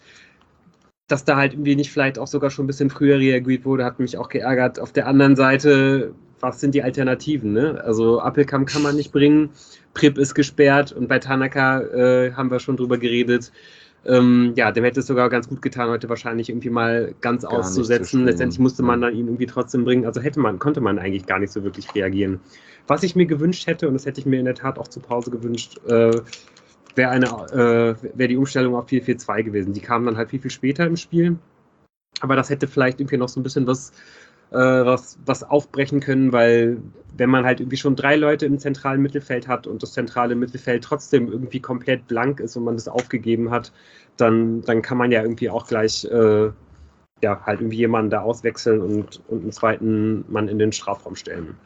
dass da halt irgendwie nicht vielleicht auch sogar schon ein bisschen früher reagiert wurde, hat mich auch geärgert. Auf der anderen Seite, was sind die Alternativen? Ne? Also Appelkamp kann man nicht bringen, Prip ist gesperrt und bei Tanaka äh, haben wir schon drüber geredet. Ähm, ja, dem hätte es sogar ganz gut getan, heute wahrscheinlich irgendwie mal ganz Gar nicht zu auszusetzen. spielen. Letztendlich musste man Ja. dann ihn irgendwie trotzdem bringen. Also hätte man, konnte man eigentlich gar nicht so wirklich reagieren. Was ich mir gewünscht hätte, und das hätte ich mir in der Tat auch zur Pause gewünscht, äh, wäre eine, äh, wäre die Umstellung auf vier vier zwei gewesen. Die kam dann halt viel, viel später im Spiel. Aber das hätte vielleicht irgendwie noch so ein bisschen was, äh, was, was aufbrechen können, weil wenn man halt irgendwie schon drei Leute im zentralen Mittelfeld hat und das zentrale Mittelfeld trotzdem irgendwie komplett blank ist und man das aufgegeben hat, dann, dann kann man ja irgendwie auch gleich äh, ja, halt irgendwie jemanden da auswechseln und, und einen zweiten Mann in den Strafraum stellen.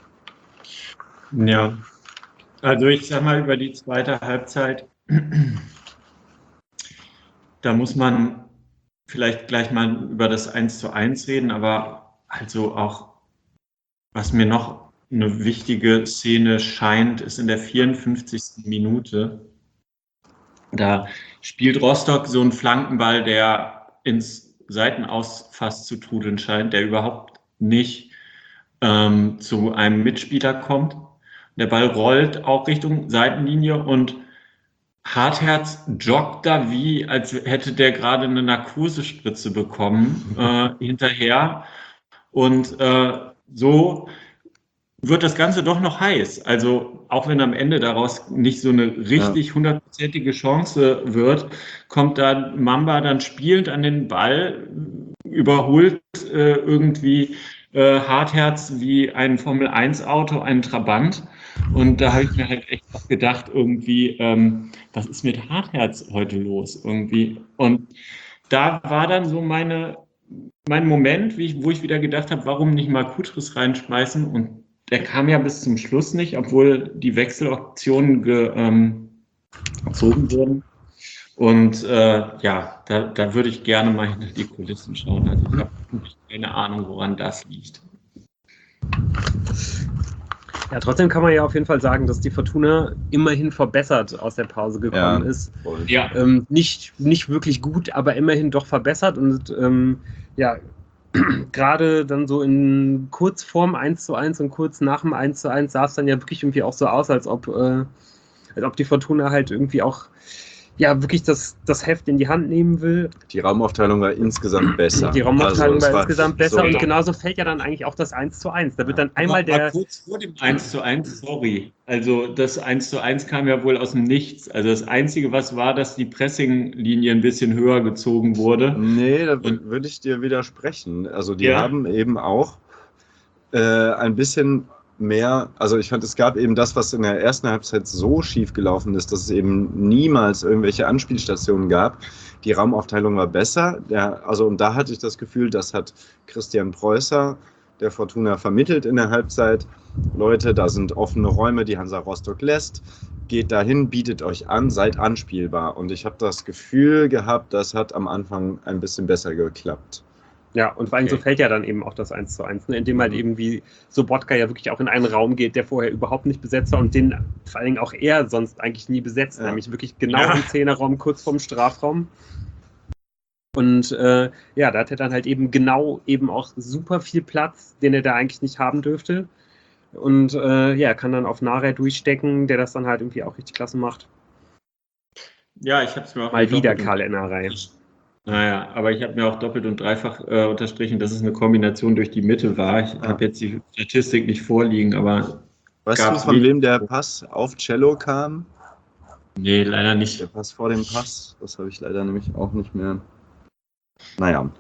Ja, also ich sag mal, über die zweite Halbzeit, da muss man vielleicht gleich mal über das eins zu eins reden, aber also auch, was mir noch eine wichtige Szene scheint, ist in der vierundfünfzigsten Minute. Da spielt Rostock so einen Flankenball, der ins Seitenaus fast zu trudeln scheint, der überhaupt nicht ähm, zu einem Mitspieler kommt. Der Ball rollt auch Richtung Seitenlinie und Hartherz joggt da wie, als hätte der gerade eine Narkosespritze bekommen, äh, hinterher. Und äh, so wird das Ganze doch noch heiß. Also auch wenn am Ende daraus nicht so eine richtig hundertprozentige Chance wird, kommt da Mamba dann spielend an den Ball, überholt äh, irgendwie äh, Hartherz wie ein Formel eins Auto, einen Trabant. Und da habe ich mir halt echt auch gedacht, irgendwie, ähm, was ist mit Hartherz heute los irgendwie? Und da war dann so meine, mein Moment, wie ich, wo ich wieder gedacht habe, warum nicht mal Kutris reinschmeißen? Und der kam ja bis zum Schluss nicht, obwohl die Wechseloptionen ge, ähm, gezogen wurden. Und äh, ja, da, da würde ich gerne mal hinter die Kulissen schauen. Also ich habe keine Ahnung, woran das liegt. Ja, trotzdem kann man ja auf jeden Fall sagen, dass die Fortuna immerhin verbessert aus der Pause gekommen Ja, ist. voll. Ja, Ähm, nicht, nicht wirklich gut, aber immerhin doch verbessert. Und ähm, ja, gerade dann so in kurz vorm eins zu eins und kurz nach dem eins zu eins sah es dann ja wirklich irgendwie auch so aus, als ob, äh, als ob die Fortuna halt irgendwie auch ja wirklich das, das Heft in die Hand nehmen will. Die Raumaufteilung war insgesamt besser. Die Raumaufteilung Also, es war insgesamt besser so- und genauso fällt ja dann eigentlich auch das eins zu eins. Da wird dann einmal aber, aber der. kurz vor dem eins zu eins, sorry. Also das eins zu eins kam ja wohl aus dem Nichts. Also das Einzige, was war, dass die Pressinglinie ein bisschen höher gezogen wurde. Nee, da w- würde ich dir widersprechen. Also die Ja. haben eben auch äh, ein bisschen mehr, also ich fand, es gab eben das, was in der ersten Halbzeit so schief gelaufen ist, dass es eben niemals irgendwelche Anspielstationen gab. Die Raumaufteilung war besser. Der, also und da hatte ich das Gefühl, das hat Christian Preußer der Fortuna vermittelt in der Halbzeit. Leute, da sind offene Räume, die Hansa Rostock lässt. Geht dahin, bietet euch an, seid anspielbar. Und ich habe das Gefühl gehabt, das hat am Anfang ein bisschen besser geklappt. Ja, und vor allem Okay. so fällt ja dann eben auch das eins zu eins, ne? Indem halt eben wie Sobotka ja wirklich auch in einen Raum geht, der vorher überhaupt nicht besetzt war und den vor allen Dingen auch er sonst eigentlich nie besetzt, Ja. nämlich wirklich genau Ja. im Zehnerraum, kurz vorm Strafraum. Und äh, ja, da hat er dann halt eben genau eben auch super viel Platz, den er da eigentlich nicht haben dürfte. Und äh, ja, kann dann auf Nare durchstecken, der das dann halt irgendwie auch richtig klasse macht. Ja, ich habe es mir auch Mal wieder doppelt und- Karl Ennerei. Naja, aber ich habe mir auch doppelt und dreifach äh, unterstrichen, dass es eine Kombination durch die Mitte war. Ich Ah. habe jetzt die Statistik nicht vorliegen, aber Weißt du, Gab's von wie- wem der Pass auf Cello kam? nee, leider nicht. Der Pass vor dem Pass, das habe ich leider nämlich auch nicht mehr. Naja.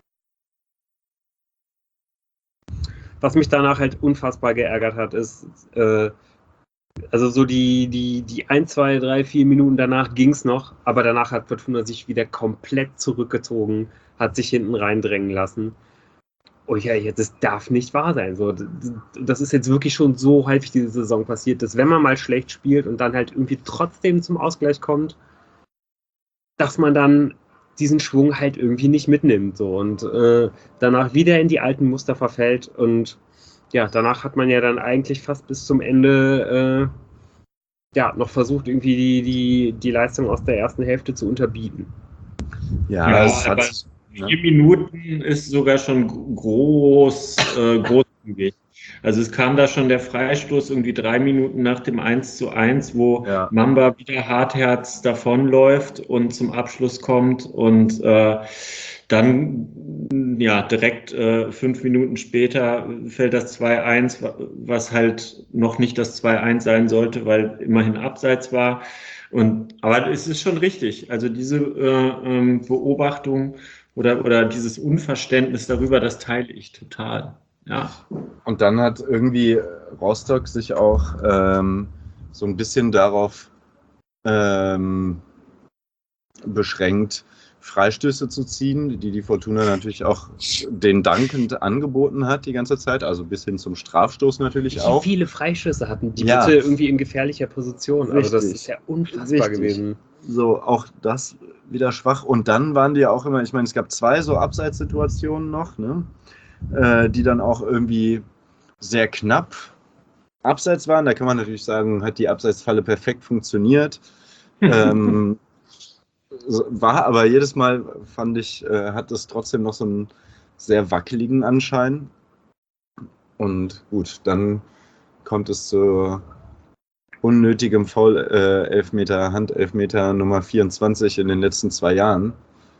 Was mich danach halt unfassbar geärgert hat, ist, äh, also so die, die, die ein, zwei, drei, vier Minuten danach ging es noch, aber danach hat Fortuna sich wieder komplett zurückgezogen, hat sich hinten reindrängen lassen. Oh ja, ja, das darf nicht wahr sein. So, das ist jetzt wirklich schon so häufig diese Saison passiert, dass wenn man mal schlecht spielt und dann halt irgendwie trotzdem zum Ausgleich kommt, dass man dann diesen Schwung halt irgendwie nicht mitnimmt. So, und äh, danach wieder in die alten Muster verfällt. Und ja, danach hat man ja dann eigentlich fast bis zum Ende äh, ja, noch versucht, irgendwie die, die, die Leistung aus der ersten Hälfte zu unterbieten. Ja, Ja, es aber hat. Vier Minuten ist sogar schon groß, äh, großzügig. Also es kam da schon der Freistoß irgendwie drei Minuten nach dem eins zu eins, wo Ja. Mamba wieder hartherz davonläuft und zum Abschluss kommt und äh, dann ja direkt äh, fünf Minuten später fällt das zwei eins, was halt noch nicht das zwei eins sein sollte, weil immerhin abseits war. Und, aber es ist schon richtig. Also diese äh, ähm, Beobachtung oder, oder dieses Unverständnis darüber, das teile ich total. Ja. Und dann hat irgendwie Rostock sich auch ähm, so ein bisschen darauf ähm, beschränkt, Freistöße zu ziehen, die die Fortuna natürlich auch den dankend angeboten hat die ganze Zeit, also bis hin zum Strafstoß natürlich Wie auch. viele Freischüsse hatten die Ja. bitte irgendwie in gefährlicher Position? Also das Richtig. ist ja unfassbar Richtig. gewesen. So, auch das wieder schwach. Und dann waren die ja auch immer, ich meine, es gab zwei so Abseitssituationen noch, ne, äh, die dann auch irgendwie sehr knapp abseits waren. Da kann man natürlich sagen, hat die Abseitsfalle perfekt funktioniert. ähm, war aber jedes Mal, fand ich, äh, hat es trotzdem noch so einen sehr wackeligen Anschein. Und gut, dann kommt es zu unnötigem Foul-Elfmeter, äh, Handelfmeter Nummer vierundzwanzig in den letzten zwei Jahren.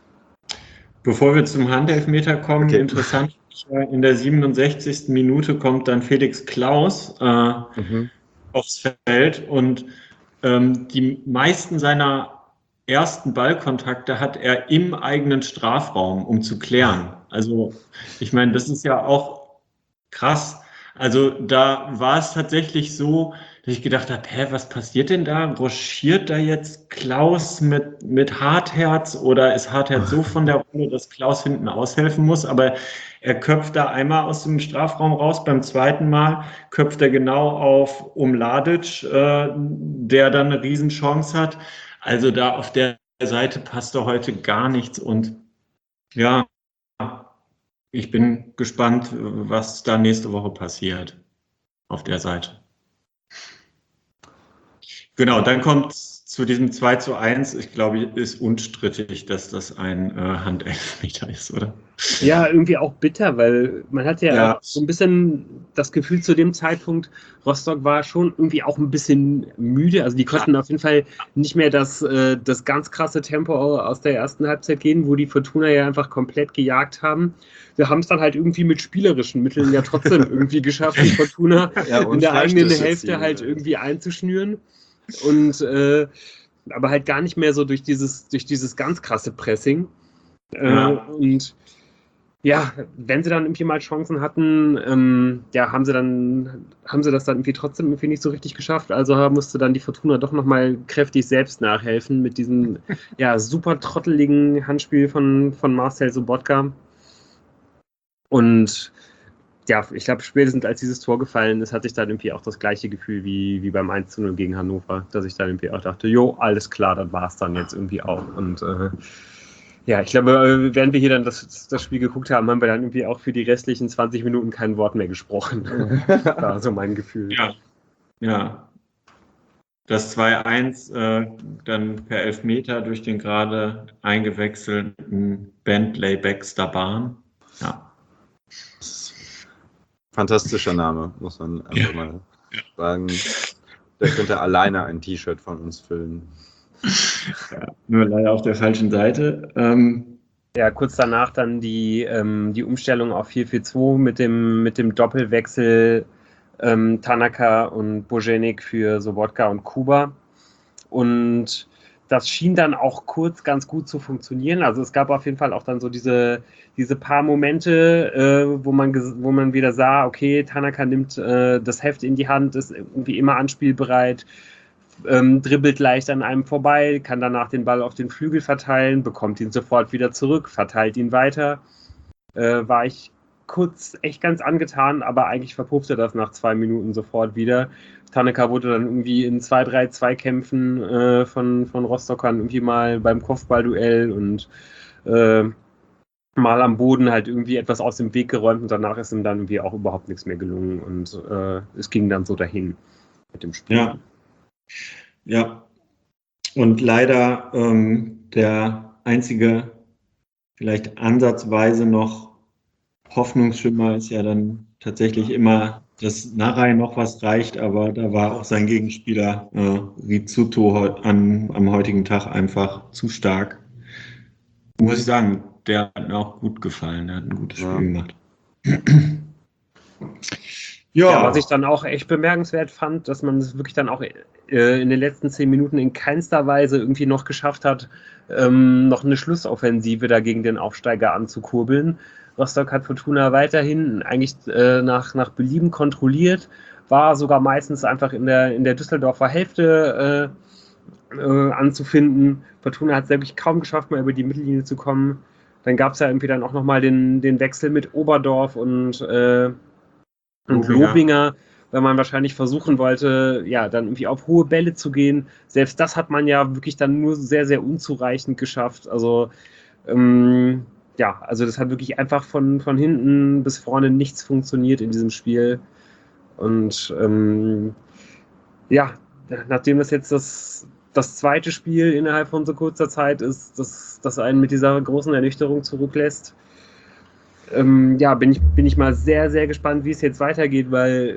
Bevor wir zum Handelfmeter kommen, Okay. interessant, in der siebenundsechzigsten Minute kommt dann Felix Klaus äh, Mhm. aufs Feld und ähm, die meisten seiner ersten Ballkontakte hat er im eigenen Strafraum, um zu klären. Also ich meine, das ist ja auch krass. Also da war es tatsächlich so, dass ich gedacht habe, hä, was passiert denn da? Rochiert da jetzt Klaus mit, mit Hartherz oder ist Hartherz so von der Rolle, dass Klaus hinten aushelfen muss? Aber er köpft da einmal aus dem Strafraum raus, beim zweiten Mal köpft er genau auf Umladic, äh, der dann eine Riesenchance hat. Also da auf der Seite passt da heute gar nichts und ja, ich bin gespannt, was da nächste Woche passiert auf der Seite. Genau, dann kommt zu diesem zwei zu eins. Ich glaube, ist unstrittig, dass das ein äh, Handelfmeter ist, oder? Ja, irgendwie auch bitter, weil man hatte ja, Ja. so ein bisschen das Gefühl zu dem Zeitpunkt, Rostock war schon irgendwie auch ein bisschen müde. Also die konnten auf jeden Fall nicht mehr das, äh, das ganz krasse Tempo aus der ersten Halbzeit gehen, wo die Fortuna ja einfach komplett gejagt haben. Wir haben es dann halt irgendwie mit spielerischen Mitteln ja trotzdem irgendwie geschafft, die Fortuna Ja, und in der eigenen Freistöße Hälfte ziehen. halt irgendwie einzuschnüren. Und äh, aber halt gar nicht mehr so durch dieses, durch dieses ganz krasse Pressing. Äh, Ja. Und ja, wenn sie dann irgendwie mal Chancen hatten, ähm, ja, haben sie dann, haben sie das dann irgendwie trotzdem irgendwie nicht so richtig geschafft. Also musste dann die Fortuna doch nochmal kräftig selbst nachhelfen mit diesem ja, super trotteligen Handspiel von, von Marcel Sobotka. Und ja, ich glaube, spätestens als dieses Tor gefallen ist, hatte ich dann irgendwie auch das gleiche Gefühl wie, wie beim eins zu null gegen Hannover, dass ich dann irgendwie auch dachte, jo, alles klar, das war es dann jetzt irgendwie auch. Und äh, Ja, ich glaube, während wir hier dann das, das Spiel geguckt haben, haben wir dann irgendwie auch für die restlichen zwanzig Minuten kein Wort mehr gesprochen. Das war so mein Gefühl. Ja, ja. Das zwei eins äh, dann per Elfmeter durch den gerade eingewechselten Bentley Baxter Bahn. Ja. Fantastischer Name, muss man einfach ja. mal sagen. Der könnte alleine ein T-Shirt von uns füllen. Ja, nur leider auf der falschen Seite. Ähm, ja, kurz danach dann die, ähm, die Umstellung auf vier vier zwei mit dem, mit dem Doppelwechsel ähm, Tanaka und Boženík für Sobotka und Kuba. Und das schien dann auch kurz ganz gut zu funktionieren. Also es gab auf jeden Fall auch dann so diese, diese paar Momente, äh, wo, man, wo man wieder sah, okay, Tanaka nimmt äh, das Heft in die Hand, ist irgendwie immer anspielbereit, ähm, dribbelt leicht an einem vorbei, kann danach den Ball auf den Flügel verteilen, bekommt ihn sofort wieder zurück, verteilt ihn weiter. Äh, war ich kurz echt ganz angetan, aber eigentlich verpuffte das nach zwei Minuten sofort wieder. Tanaka wurde dann irgendwie in zwei, drei Zweikämpfen äh, von, von Rostockern irgendwie mal beim Kopfballduell und äh, mal am Boden halt irgendwie etwas aus dem Weg geräumt und danach ist ihm dann irgendwie auch überhaupt nichts mehr gelungen und äh, es ging dann so dahin mit dem Spiel. Ja, ja. Und leider ähm, der einzige, vielleicht ansatzweise noch Hoffnungsschimmer ist ja dann tatsächlich immer, dass Narei noch was reicht, aber da war auch sein Gegenspieler äh, Rizzuto an, am heutigen Tag einfach zu stark. Muss ich sagen, der hat mir auch gut gefallen, der hat ein gutes Ja. Spiel gemacht. Ja. ja, was ich dann auch echt bemerkenswert fand, dass man es wirklich dann auch äh, in den letzten zehn Minuten in keinster Weise irgendwie noch geschafft hat, ähm, noch eine Schlussoffensive da gegen den Aufsteiger anzukurbeln. Rostock hat Fortuna weiterhin eigentlich äh, nach, nach Belieben kontrolliert, war sogar meistens einfach in der, in der Düsseldorfer Hälfte äh, äh, anzufinden. Fortuna hat es wirklich kaum geschafft, mal über die Mittellinie zu kommen. Dann gab es ja irgendwie dann auch nochmal den, den Wechsel mit Oberdorf und, äh, und Lobinger. Lobinger, weil man wahrscheinlich versuchen wollte, ja, dann irgendwie auf hohe Bälle zu gehen. Selbst das hat man ja wirklich dann nur sehr, sehr unzureichend geschafft. Also ähm, ja, also das hat wirklich einfach von, von hinten bis vorne nichts funktioniert in diesem Spiel. Und ähm, ja, nachdem das jetzt das, das zweite Spiel innerhalb von so kurzer Zeit ist, das, das einen mit dieser großen Ernüchterung zurücklässt, ähm, ja, bin ich, bin ich mal sehr, sehr gespannt, wie es jetzt weitergeht, weil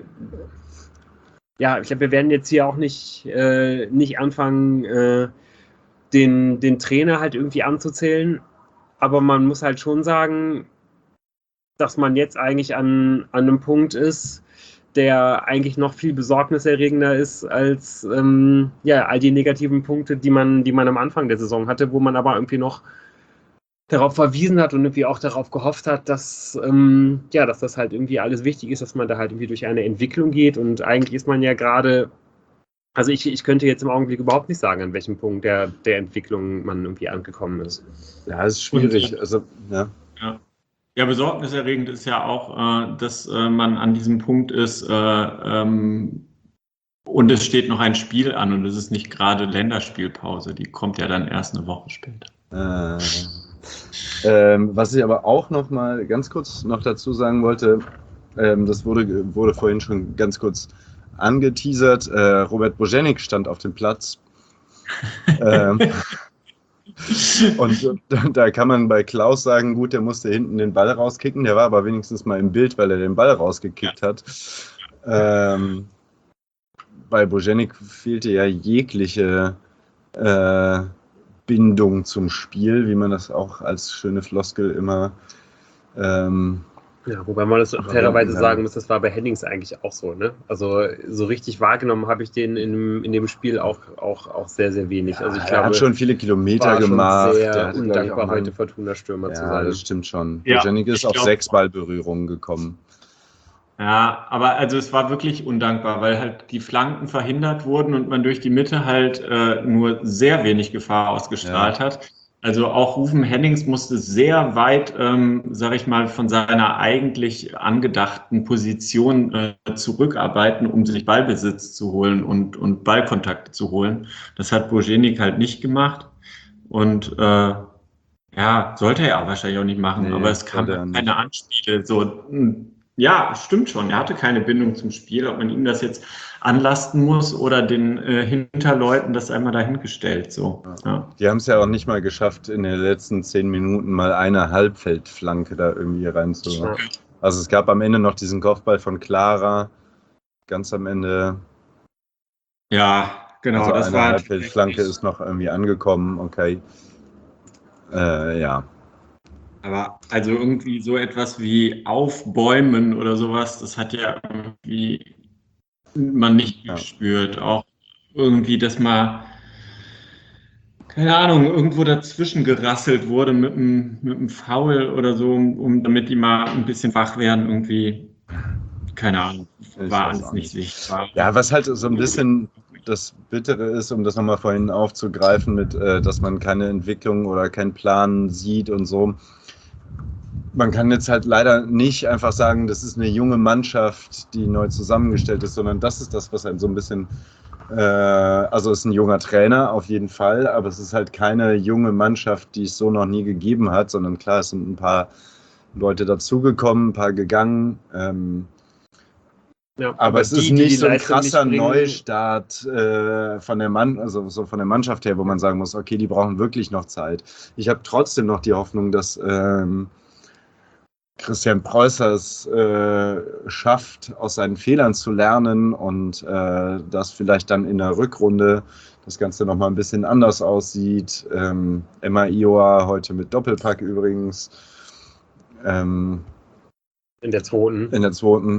ja, ich glaube, wir werden jetzt hier auch nicht, äh, nicht anfangen, äh, den, den Trainer halt irgendwie anzuzählen. Aber man muss halt schon sagen, dass man jetzt eigentlich an, an einem Punkt ist, der eigentlich noch viel besorgniserregender ist als ähm, ja, all die negativen Punkte, die man, die man am Anfang der Saison hatte, wo man aber irgendwie noch darauf verwiesen hat und irgendwie auch darauf gehofft hat, dass, ähm, ja, dass das halt irgendwie alles wichtig ist, dass man da halt irgendwie durch eine Entwicklung geht. Und eigentlich ist man ja gerade, also ich, ich könnte jetzt im Augenblick überhaupt nicht sagen, an welchem Punkt der, der Entwicklung man irgendwie angekommen ist. Ja, es ist schwierig. Und, also, ja. Ja. Ja, besorgniserregend ist ja auch, äh, dass äh, man an diesem Punkt ist äh, ähm, und es steht noch ein Spiel an und es ist nicht gerade Länderspielpause, die kommt ja dann erst eine Woche später. Äh, ähm, was ich aber auch noch mal ganz kurz noch dazu sagen wollte, ähm, das wurde, wurde vorhin schon ganz kurz angeteasert, äh, Robert Boženík stand auf dem Platz. ähm, Und da kann man bei Klaus sagen, gut, der musste hinten den Ball rauskicken, der war aber wenigstens mal im Bild, weil er den Ball rausgekickt hat. Ähm, bei Boženík fehlte ja jegliche äh, Bindung zum Spiel, wie man das auch als schöne Floskel immer ähm, ja, wobei man das fairerweise sagen muss, das war bei Hennings eigentlich auch so, ne? Also so richtig wahrgenommen habe ich den in, in dem Spiel auch, auch, auch sehr, sehr wenig. Ja, also ich er glaube, hat schon viele Kilometer war gemacht. Schon sehr der hatte, undankbar, mal, heute Fortuna-Stürmer ja, zu sein. Das stimmt schon. Ja, Boženík ist auf glaub, sechs Ballberührungen gekommen. Ja, aber also es war wirklich undankbar, weil halt die Flanken verhindert wurden und man durch die Mitte halt äh, nur sehr wenig Gefahr ausgestrahlt ja. hat. Also auch Rufen Hennings musste sehr weit, ähm, sag ich mal, von seiner eigentlich angedachten Position äh, zurückarbeiten, um sich Ballbesitz zu holen und, und Ballkontakte zu holen. Das hat Boženík halt nicht gemacht. Und äh, Ja, sollte er ja wahrscheinlich auch nicht machen, Nee, aber es kam sollte er nicht. keine Anspiele. So, hm, ja, stimmt schon. Er hatte keine Bindung zum Spiel. Ob man ihm das jetzt anlasten muss oder den äh, Hinterleuten, das einmal dahingestellt. So. Ja. Die haben es ja auch nicht mal geschafft, in den letzten zehn Minuten mal eine Halbfeldflanke da irgendwie reinzu. Ja. Also es gab am Ende noch diesen Kopfball von Clara, ganz am Ende. Ja, genau. Also das eine war Halbfeldflanke ist noch irgendwie angekommen, okay. Äh, ja. Aber also irgendwie so etwas wie Aufbäumen oder sowas, das hat ja irgendwie man nicht Ja. gespürt. Auch irgendwie, dass mal, keine Ahnung, irgendwo dazwischen gerasselt wurde mit einem, mit einem Foul oder so, um, um damit die mal ein bisschen wach werden, irgendwie, keine Ahnung, Ich war weiß alles auch nicht nicht. sichtbar. Ja, was halt so ein bisschen das Bittere ist, um das nochmal vorhin aufzugreifen, mit, äh, dass man keine Entwicklung oder keinen Plan sieht und so. Man kann jetzt halt leider nicht einfach sagen, das ist eine junge Mannschaft, die neu zusammengestellt ist, sondern das ist das, was einen so ein bisschen, äh, also es ist ein junger Trainer auf jeden Fall, aber es ist halt keine junge Mannschaft, die es so noch nie gegeben hat, sondern klar, es sind ein paar Leute dazugekommen, ein paar gegangen. Ähm, Ja, aber, aber es die, ist die nicht die so ein Leistung nicht krasser bringen- Neustart äh, von der Mann, also so von der Mannschaft her, wo man sagen muss, okay, die brauchen wirklich noch Zeit. Ich habe trotzdem noch die Hoffnung, dass ähm, Christian Preußer es äh, schafft, aus seinen Fehlern zu lernen und äh, dass vielleicht dann in der Rückrunde das Ganze nochmal ein bisschen anders aussieht. Ähm, Emma Ioa heute mit Doppelpack übrigens. Ähm, in der zweiten. in der zweiten.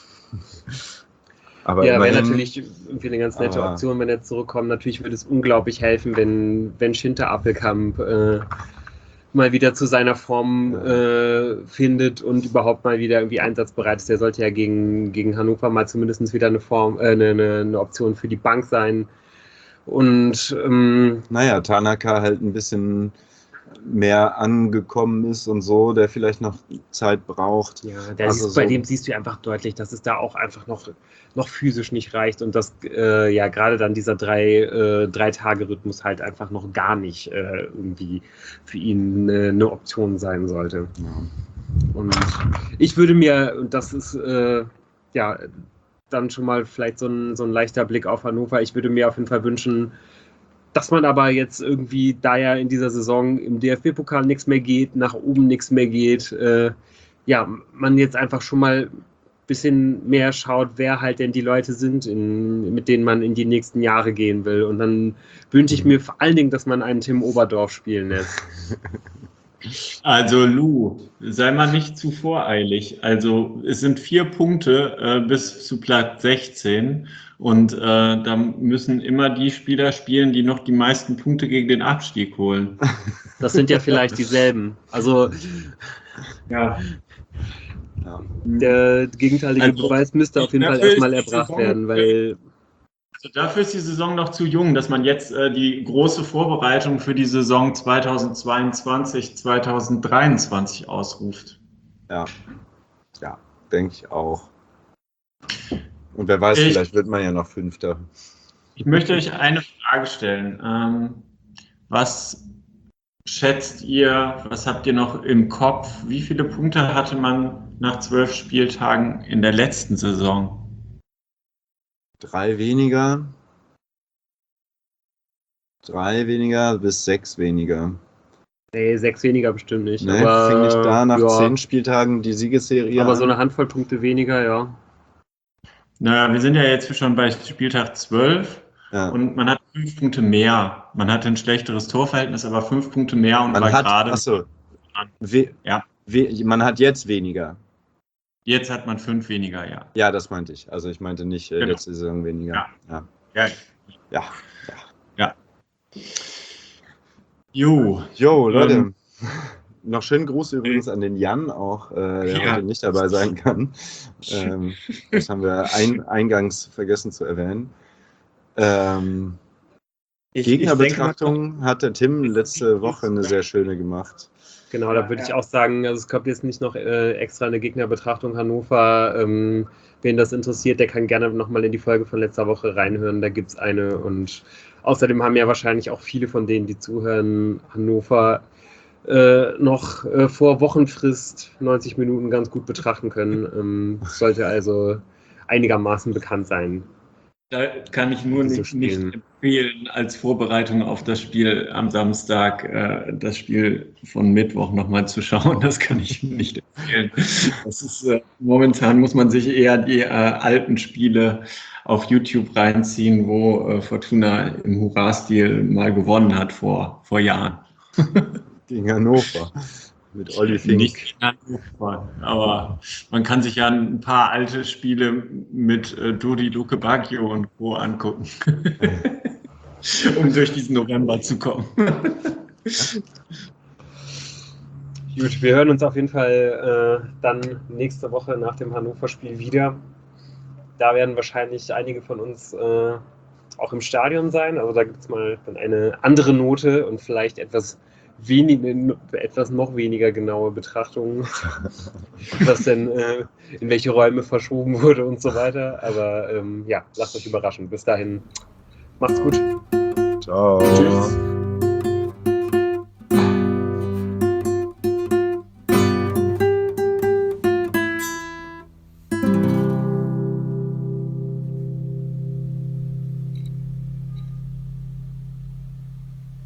Aber Ja, wäre immerhin, natürlich irgendwie eine ganz nette aber- Option, wenn er zurückkommt. Natürlich würde es unglaublich helfen, wenn, wenn Schinter Appelkamp äh, mal wieder zu seiner Form äh, findet und überhaupt mal wieder irgendwie einsatzbereit ist. Der sollte ja gegen, gegen Hannover mal zumindest wieder eine Form, äh, eine, eine, eine Option für die Bank sein. Und ähm, naja, Tanaka halt ein bisschen mehr angekommen ist und so, der vielleicht noch Zeit braucht. ja, der Also siehst, bei so- dem siehst du einfach deutlich, dass es da auch einfach noch, noch physisch nicht reicht und dass äh, ja gerade dann dieser drei, äh, drei Tage Rhythmus halt einfach noch gar nicht äh, irgendwie für ihn eine, eine Option sein sollte. Ja. Und ich würde mir, und das ist äh, ja dann schon mal vielleicht so ein, so ein leichter Blick auf Hannover, ich würde mir auf jeden Fall wünschen, dass man aber jetzt irgendwie, da ja in dieser Saison im D F B-Pokal nichts mehr geht, nach oben nichts mehr geht, äh, ja, man jetzt einfach schon mal ein bisschen mehr schaut, wer halt denn die Leute sind, in, mit denen man in die nächsten Jahre gehen will. Und dann wünsche ich mir vor allen Dingen, dass man einen Tim Oberdorf spielen lässt. Also Lou, sei mal nicht zu voreilig. Also es sind vier Punkte äh, bis zu Platz sechzehn und äh, da müssen immer die Spieler spielen, die noch die meisten Punkte gegen den Abstieg holen. Das sind ja vielleicht dieselben. Also Ja. Ja. der gegenteilige Also, Beweis müsste auf jeden Fall dafür ist erstmal die erbracht Saison- werden, weil Also dafür ist die Saison noch zu jung, dass man jetzt äh, die große Vorbereitung für die Saison zweitausendzweiundzwanzig, zweitausenddreiundzwanzig ausruft. Ja, ja, denke ich auch. Und wer weiß, Ich- vielleicht wird man ja noch Fünfter. Ich möchte euch eine Frage stellen. Ähm, was schätzt ihr, was habt ihr noch im Kopf? Wie viele Punkte hatte man nach zwölf Spieltagen in der letzten Saison? Drei weniger. Drei weniger bis sechs weniger. nee, sechs weniger bestimmt nicht. Ne? Aber, Fing nicht da nach ja, zehn Spieltagen die Siegesserie aber an? so eine Handvoll Punkte weniger, ja. Naja, wir sind ja jetzt schon bei Spieltag zwölf Ja. und man hat fünf Punkte mehr. Man hatte ein schlechteres Torverhältnis, aber fünf Punkte mehr und Man war hat, gerade. achso, we, Ja. we, man hat jetzt weniger. Jetzt hat man fünf weniger, ja. Ja, das meinte ich. Also ich meinte nicht äh, Genau. letzte Saison weniger. Ja. Ja. Ja. Ja. Ja. Jo. Jo, Leute. Ähm, Noch schönen Gruß übrigens an den Jan auch, äh, der Ja. heute nicht dabei sein kann. Ähm, das haben wir ein, eingangs vergessen zu erwähnen. Ähm, Ich, ich denke mal, Gegnerbetrachtung hat der Tim letzte Woche eine sehr schöne gemacht. Genau, da Ja, würde ich ja. auch sagen, also es kommt jetzt nicht noch äh, extra eine Gegnerbetrachtung Hannover. Ähm, wen das interessiert, der kann gerne nochmal in die Folge von letzter Woche reinhören. Da gibt es eine. Und außerdem haben ja wahrscheinlich auch viele von denen, die zuhören, Hannover äh, noch äh, vor Wochenfrist neunzig Minuten ganz gut betrachten können. Ähm, sollte also einigermaßen bekannt sein. Da kann ich nur nicht, nicht empfehlen, als Vorbereitung auf das Spiel am Samstag äh, das Spiel von Mittwoch nochmal zu schauen. Das kann ich nicht empfehlen. Das ist, äh, momentan muss man sich eher die äh, alten Spiele auf YouTube reinziehen, wo äh, Fortuna im Hurra-Stil mal gewonnen hat vor, vor Jahren. Gegen Hannover. Mit Olli Fink. Nicht Hannover, aber man kann sich ja ein paar alte Spiele mit äh, Dodi Luke Bacchio und Co. angucken, um durch diesen November zu kommen. Gut, wir hören uns auf jeden Fall äh, dann nächste Woche nach dem Hannover-Spiel wieder. Da werden wahrscheinlich einige von uns äh, auch im Stadion sein. Also da gibt es mal dann eine andere Note und vielleicht etwas wenige, etwas noch weniger genaue Betrachtungen, was denn äh, in welche Räume verschoben wurde und so weiter. Aber ähm, ja, lasst euch überraschen. Bis dahin, macht's gut. Ciao. Tschüss.